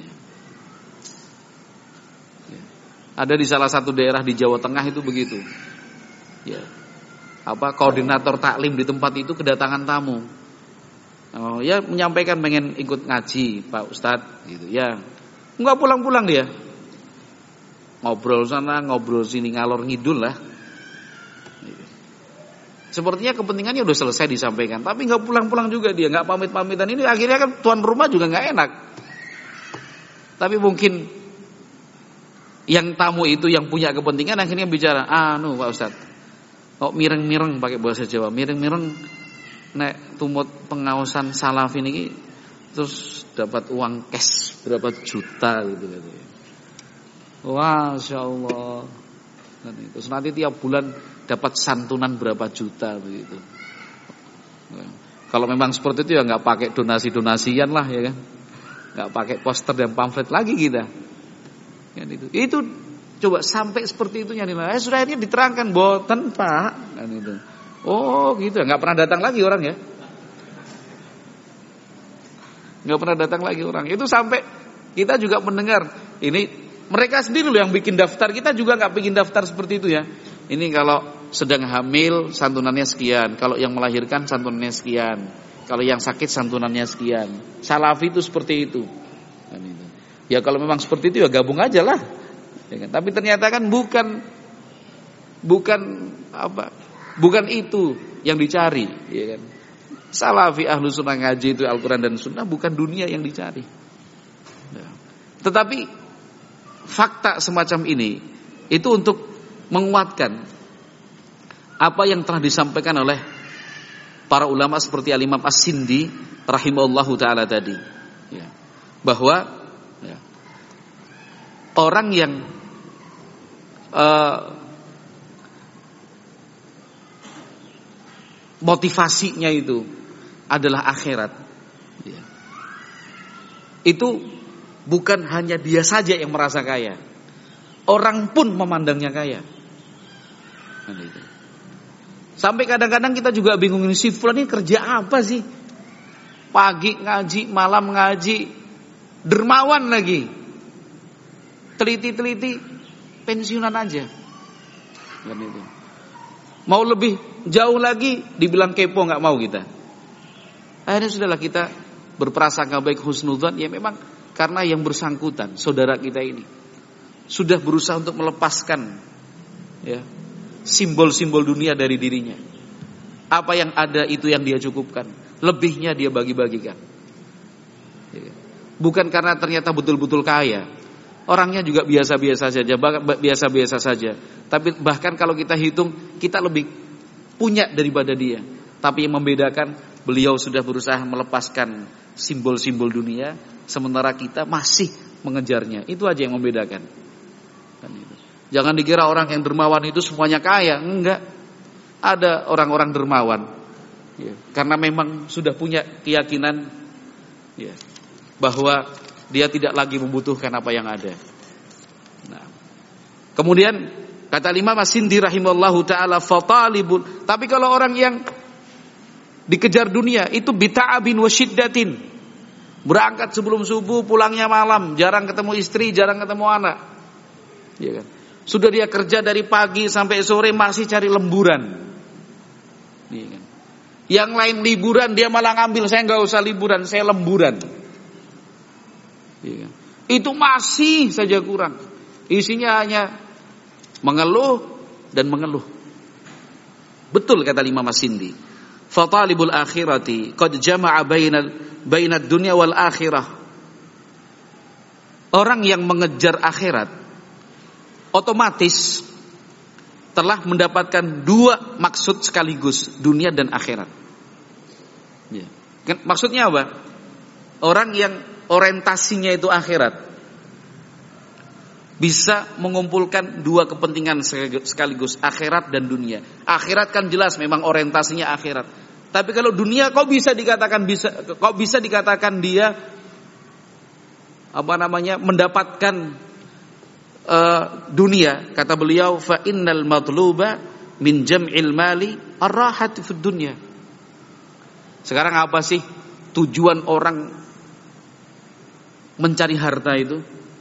Ada di salah satu daerah di Jawa Tengah itu begitu. Ya. Apa koordinator taklim di tempat itu kedatangan tamu. Oh, ya menyampaikan pengen ikut ngaji, Pak Ustadz gitu. Ya. Enggak pulang-pulang dia. Ngobrol sana, ngobrol sini, ngalor ngidul lah. Gitu. Sepertinya kepentingannya udah selesai disampaikan, tapi enggak pulang-pulang juga dia, enggak pamit-pamitan. Ini akhirnya kan tuan rumah juga enggak enak. Tapi mungkin yang tamu itu yang punya kepentingan akhirnya bicara, anu Pak Ustadz, kok mireng-mireng pakai bahasa Jawa, mireng-mireng nek tumut pengawasan salaf ini terus dapat uang cash berapa juta gitu katanya. Wah, Masya Allah. Terus nanti tiap bulan dapat santunan berapa juta begitu. Kalau memang seperti itu ya nggak pakai donasi-donasian lah ya kan, nggak pakai poster dan pamflet lagi kita. Kan itu. Itu coba sampai seperti itu nyari. Eh, sudah ini diterangkan boten Pak. Kan itu. Oh gitu, nggak pernah datang lagi orang ya. Nggak pernah datang lagi orang. Itu sampai kita juga mendengar ini mereka sendiri loh yang bikin daftar. Kita juga nggak bikin daftar seperti itu ya. Ini kalau sedang hamil santunannya sekian, kalau yang melahirkan santunannya sekian, kalau yang sakit santunannya sekian. Salafi itu seperti itu. Kan itu. Ya kalau memang seperti itu ya gabung aja lah. Ya kan? Tapi ternyata kan bukan bukan apa? Bukan itu yang dicari, ya kan? Salafi ahlu sunnah ngaji itu Al-Quran dan Sunnah bukan dunia yang dicari. Ya. Tetapi fakta semacam ini itu untuk menguatkan apa yang telah disampaikan oleh para ulama seperti Al-Imam As-Sindi rahimahullahu taala tadi. Ya. Bahwa ya, orang yang uh, motivasinya itu adalah akhirat, ya, itu bukan hanya dia saja yang merasa kaya, orang pun memandangnya kaya. Sampai kadang-kadang kita juga bingung, ini si fulan ini kerja apa sih? Pagi ngaji, malam ngaji, dermawan lagi, teliti-teliti, pensiunan aja. Mau lebih jauh lagi, dibilang kepo, nggak mau kita. Akhirnya sudahlah kita berprasangka baik husnudzon, ya memang karena yang bersangkutan saudara kita ini sudah berusaha untuk melepaskan ya simbol-simbol dunia dari dirinya. Apa yang ada itu yang dia cukupkan, lebihnya dia bagi-bagikan. Bukan karena ternyata betul-betul kaya, orangnya juga biasa-biasa saja, biasa-biasa saja. Tapi bahkan kalau kita hitung, kita lebih punya daripada dia. Tapi yang membedakan, beliau sudah berusaha melepaskan simbol-simbol dunia, sementara kita masih mengejarnya. Itu aja yang membedakan. Jangan dikira orang yang dermawan itu semuanya kaya. Enggak. Ada orang-orang dermawan ya, karena memang sudah punya keyakinan ya, bahwa dia tidak lagi membutuhkan apa yang ada. Nah, kemudian kata Imam As-Sindi rahimallahu taala fatalibul. Tapi kalau orang yang dikejar dunia itu bita'abin wa syiddatin, berangkat sebelum subuh, pulangnya malam, jarang ketemu istri, jarang ketemu anak. Ya kan? Sudah dia kerja dari pagi sampai sore masih cari lemburan. Ya kan? Yang lain liburan dia malah ngambil, saya nggak usah liburan, saya lemburan. Ya kan? Itu masih saja kurang. Isinya hanya mengeluh dan mengeluh. Betul kata Imam As-Sindi. Fatalibul akhirati qad jama'a bainal bainad dunya wal akhirah. orang yang mengejar akhirat otomatis telah mendapatkan dua maksud sekaligus, dunia dan akhirat. Ya. Maksudnya apa? Orang yang orientasinya itu akhirat bisa mengumpulkan dua kepentingan sekaligus, akhirat dan dunia. Akhirat kan jelas memang orientasinya akhirat. Tapi kalau dunia kok bisa dikatakan bisa kok bisa dikatakan dia apa namanya mendapatkan uh, dunia? Kata beliau, fa innal matluba min jam'il mali ar-rahati fid dunya. Sekarang apa sih tujuan orang mencari harta itu?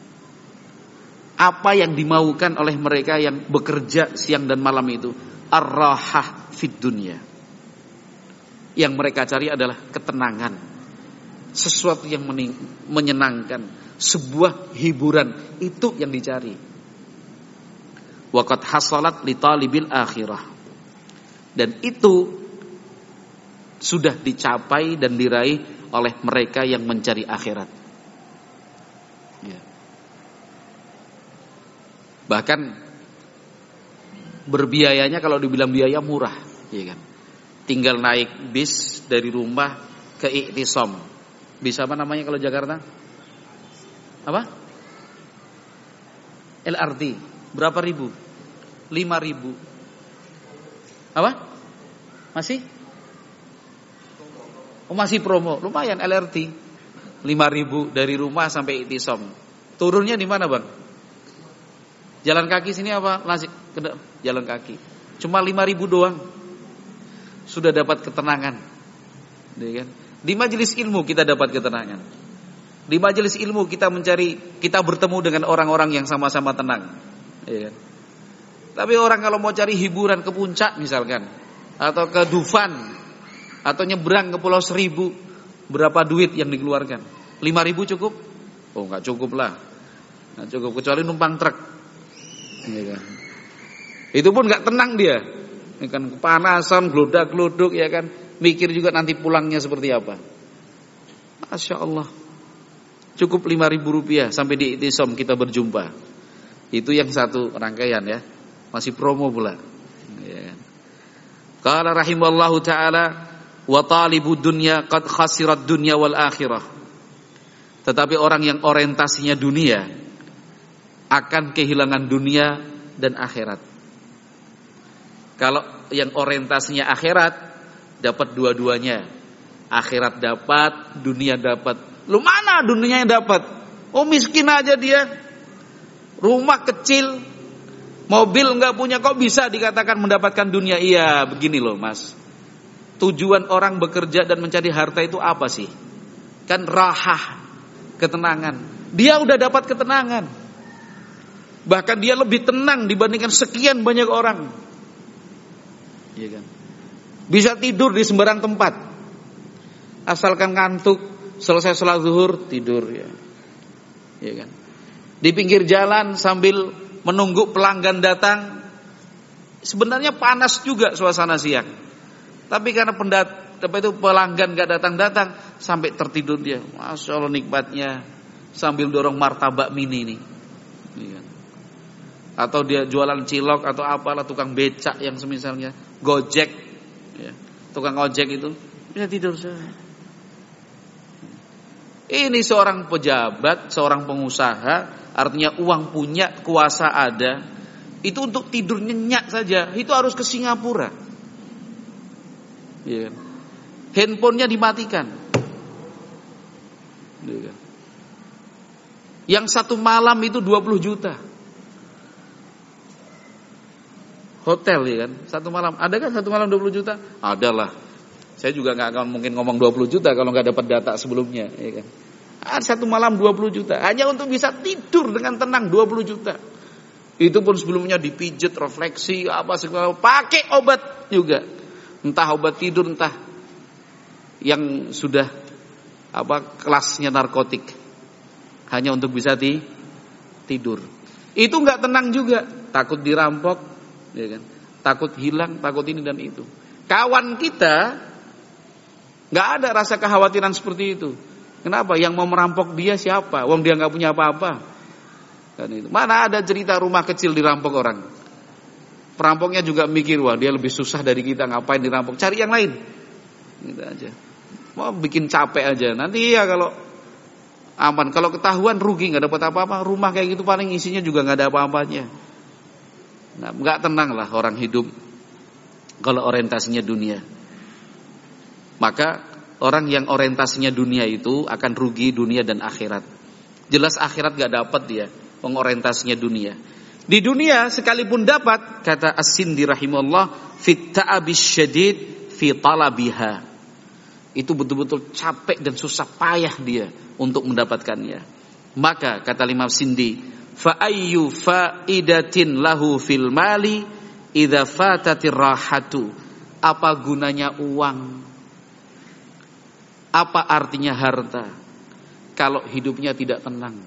Apa yang dimaukan oleh mereka yang bekerja siang dan malam itu? Ar-rahah fid dunya. Yang mereka cari adalah ketenangan, sesuatu yang menyenangkan, sebuah hiburan, itu yang dicari. Waqad hasalat li talibil akhirah. Dan itu sudah dicapai dan diraih oleh mereka yang mencari akhirat. Ya. Bahkan berbiayanya kalau dibilang biaya murah, ya kan? Tinggal naik bis dari rumah ke Iktisam. Bis apa namanya kalau Jakarta? Apa? L R T. Berapa ribu? Lima ribu. Apa? Masih? Oh, masih promo. Lumayan L R T. Lima ribu dari rumah sampai Iktisam. Turunnya di mana, Bang? Jalan kaki sini apa? Langsung jalan kaki. Cuma lima ribu doang. Sudah dapat ketenangan. Ya kan? Di majelis ilmu kita dapat ketenangan. Di majelis ilmu kita mencari, kita bertemu dengan orang-orang yang sama-sama tenang. Ya kan? Tapi orang kalau mau cari hiburan ke puncak misalkan, atau ke Dufan, atau nyebrang ke Pulau Seribu, berapa duit yang dikeluarkan? Lima ribu cukup? Oh, nggak cukup lah. Nggak cukup kecuali numpang truk. Ya kan? Itu pun nggak tenang dia, ya kan, kepanasan, gelodak-gelodok, ya kan, mikir juga nanti pulangnya seperti apa. Masya Allah, cukup lima ribu rupiah sampai di Iktisam kita berjumpa. Itu yang satu rangkaian ya, masih promo pula. Ya. Qala rahimallahu taala, wa talibud dunya qad khasirat dunya wal akhirah. Tetapi orang yang orientasinya dunia akan kehilangan dunia dan akhirat. Kalau yang orientasinya akhirat, dapat dua-duanya. Akhirat dapat, dunia dapat. Lu mana dunianya dapat? Oh, miskin aja dia. Rumah kecil, mobil enggak punya, kok bisa dikatakan mendapatkan dunia? Iya, begini loh, Mas. Tujuan orang bekerja dan mencari harta itu apa sih? Kan rahah, ketenangan. Dia udah dapat ketenangan. Bahkan dia lebih tenang dibandingkan sekian banyak orang. Iya kan? Bisa tidur di sembarang tempat. Asalkan ngantuk, selesai sholat zuhur, tidur ya. Iya kan? Di pinggir jalan sambil menunggu pelanggan datang. Sebenarnya panas juga suasana siang. Tapi karena pendat, apa itu pelanggan gak datang-datang, sampai tertidur dia. Masya Allah nikmatnya. Sambil dorong martabak mini nih. Iya kan? Atau dia jualan cilok atau apalah, tukang becak yang semisalnya, Gojek ya, tukang ojek itu bisa tidur saja. Ini seorang pejabat, seorang pengusaha, artinya uang punya, kuasa ada, itu untuk tidur nyenyak saja itu harus ke Singapura ya. Handphonenya dimatikan ya. Yang satu malam itu dua puluh juta hotel ya kan, satu malam. Ada kan satu malam dua puluh juta? Adalah. Saya juga gak akan mungkin ngomong dua puluh juta kalau gak dapat data sebelumnya ya kan. Ah, satu malam dua puluh juta hanya untuk bisa tidur dengan tenang, dua puluh juta. Itu pun sebelumnya dipijit, refleksi, apa segala, pakai obat juga. Entah obat tidur, entah yang sudah apa kelasnya narkotik. Hanya untuk bisa di, tidur. Itu gak tenang juga, takut dirampok ya kan? Takut hilang, takut ini dan itu. Kawan kita nggak ada rasa kekhawatiran seperti itu. Kenapa? Yang mau merampok dia siapa? Wong dia nggak punya apa-apa. Kan itu. Mana ada cerita rumah kecil dirampok orang? Perampoknya juga mikir, wah dia lebih susah dari kita, ngapain dirampok? Cari yang lain. Gitu aja. Mau bikin capek aja. Nanti ya kalau aman, kalau ketahuan rugi, nggak dapat apa-apa. Rumah kayak gitu paling isinya juga nggak ada apa-apanya. Nah, nggak tenang lah orang hidup kalau orientasinya dunia. Maka orang yang orientasinya dunia itu akan rugi dunia dan akhirat. Jelas akhirat nggak dapat dia, pengorientasinya dunia. Di dunia sekalipun dapat, kata As-Sindi rahimahullah, fit ta'abis syadid fi talabiha. Itu betul-betul capek dan susah payah dia untuk mendapatkannya. Maka kata Imam Sindi, fa ayyu faidatin lahu fil mali idza fatatir rahatu. Apa gunanya uang? Apa artinya harta kalau hidupnya tidak tenang?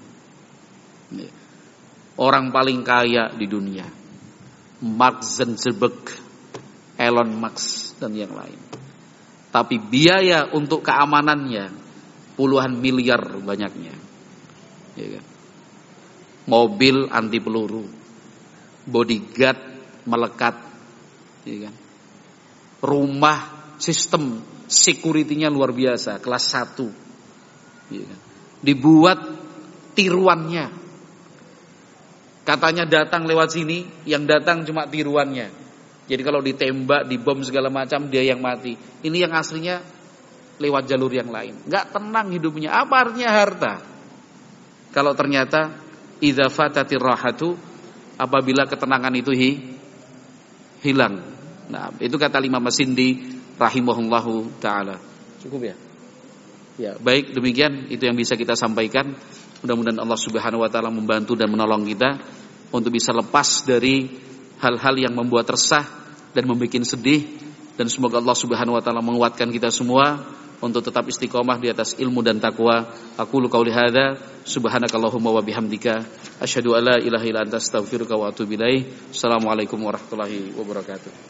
Orang paling kaya di dunia, Mark Zuckerberg, Elon Musk dan yang lain. Tapi biaya untuk keamanannya puluhan miliar banyaknya. Ya kan? Mobil anti peluru, bodyguard melekat, ya kan? Rumah sistem security-nya luar biasa, kelas satu. Ya kan? Dibuat tiruannya. Katanya datang lewat sini, yang datang cuma tiruannya. Jadi kalau ditembak, dibom segala macam, dia yang mati. Ini yang aslinya lewat jalur yang lain. Gak tenang hidupnya. Apa artinya harta? Kalau ternyata idza fatatir rahatu, apabila ketenangan itu hi, hilang. Nah, itu kata Imam As-Sindi rahimahullahu taala. Cukup ya? Ya, baik, demikian itu yang bisa kita sampaikan. Mudah-mudahan Allah Subhanahu wa taala membantu dan menolong kita untuk bisa lepas dari hal-hal yang membuat resah dan membuat sedih, dan semoga Allah Subhanahu wa taala menguatkan kita semua untuk tetap istiqomah di atas ilmu dan takwa. Aqulu qauli hadza subhanakallahumma wa bihamdika asyhadu alla ilaha illa anta astaghfiruka wa atubu ilaik. Assalamualaikum warahmatullahi wabarakatuh.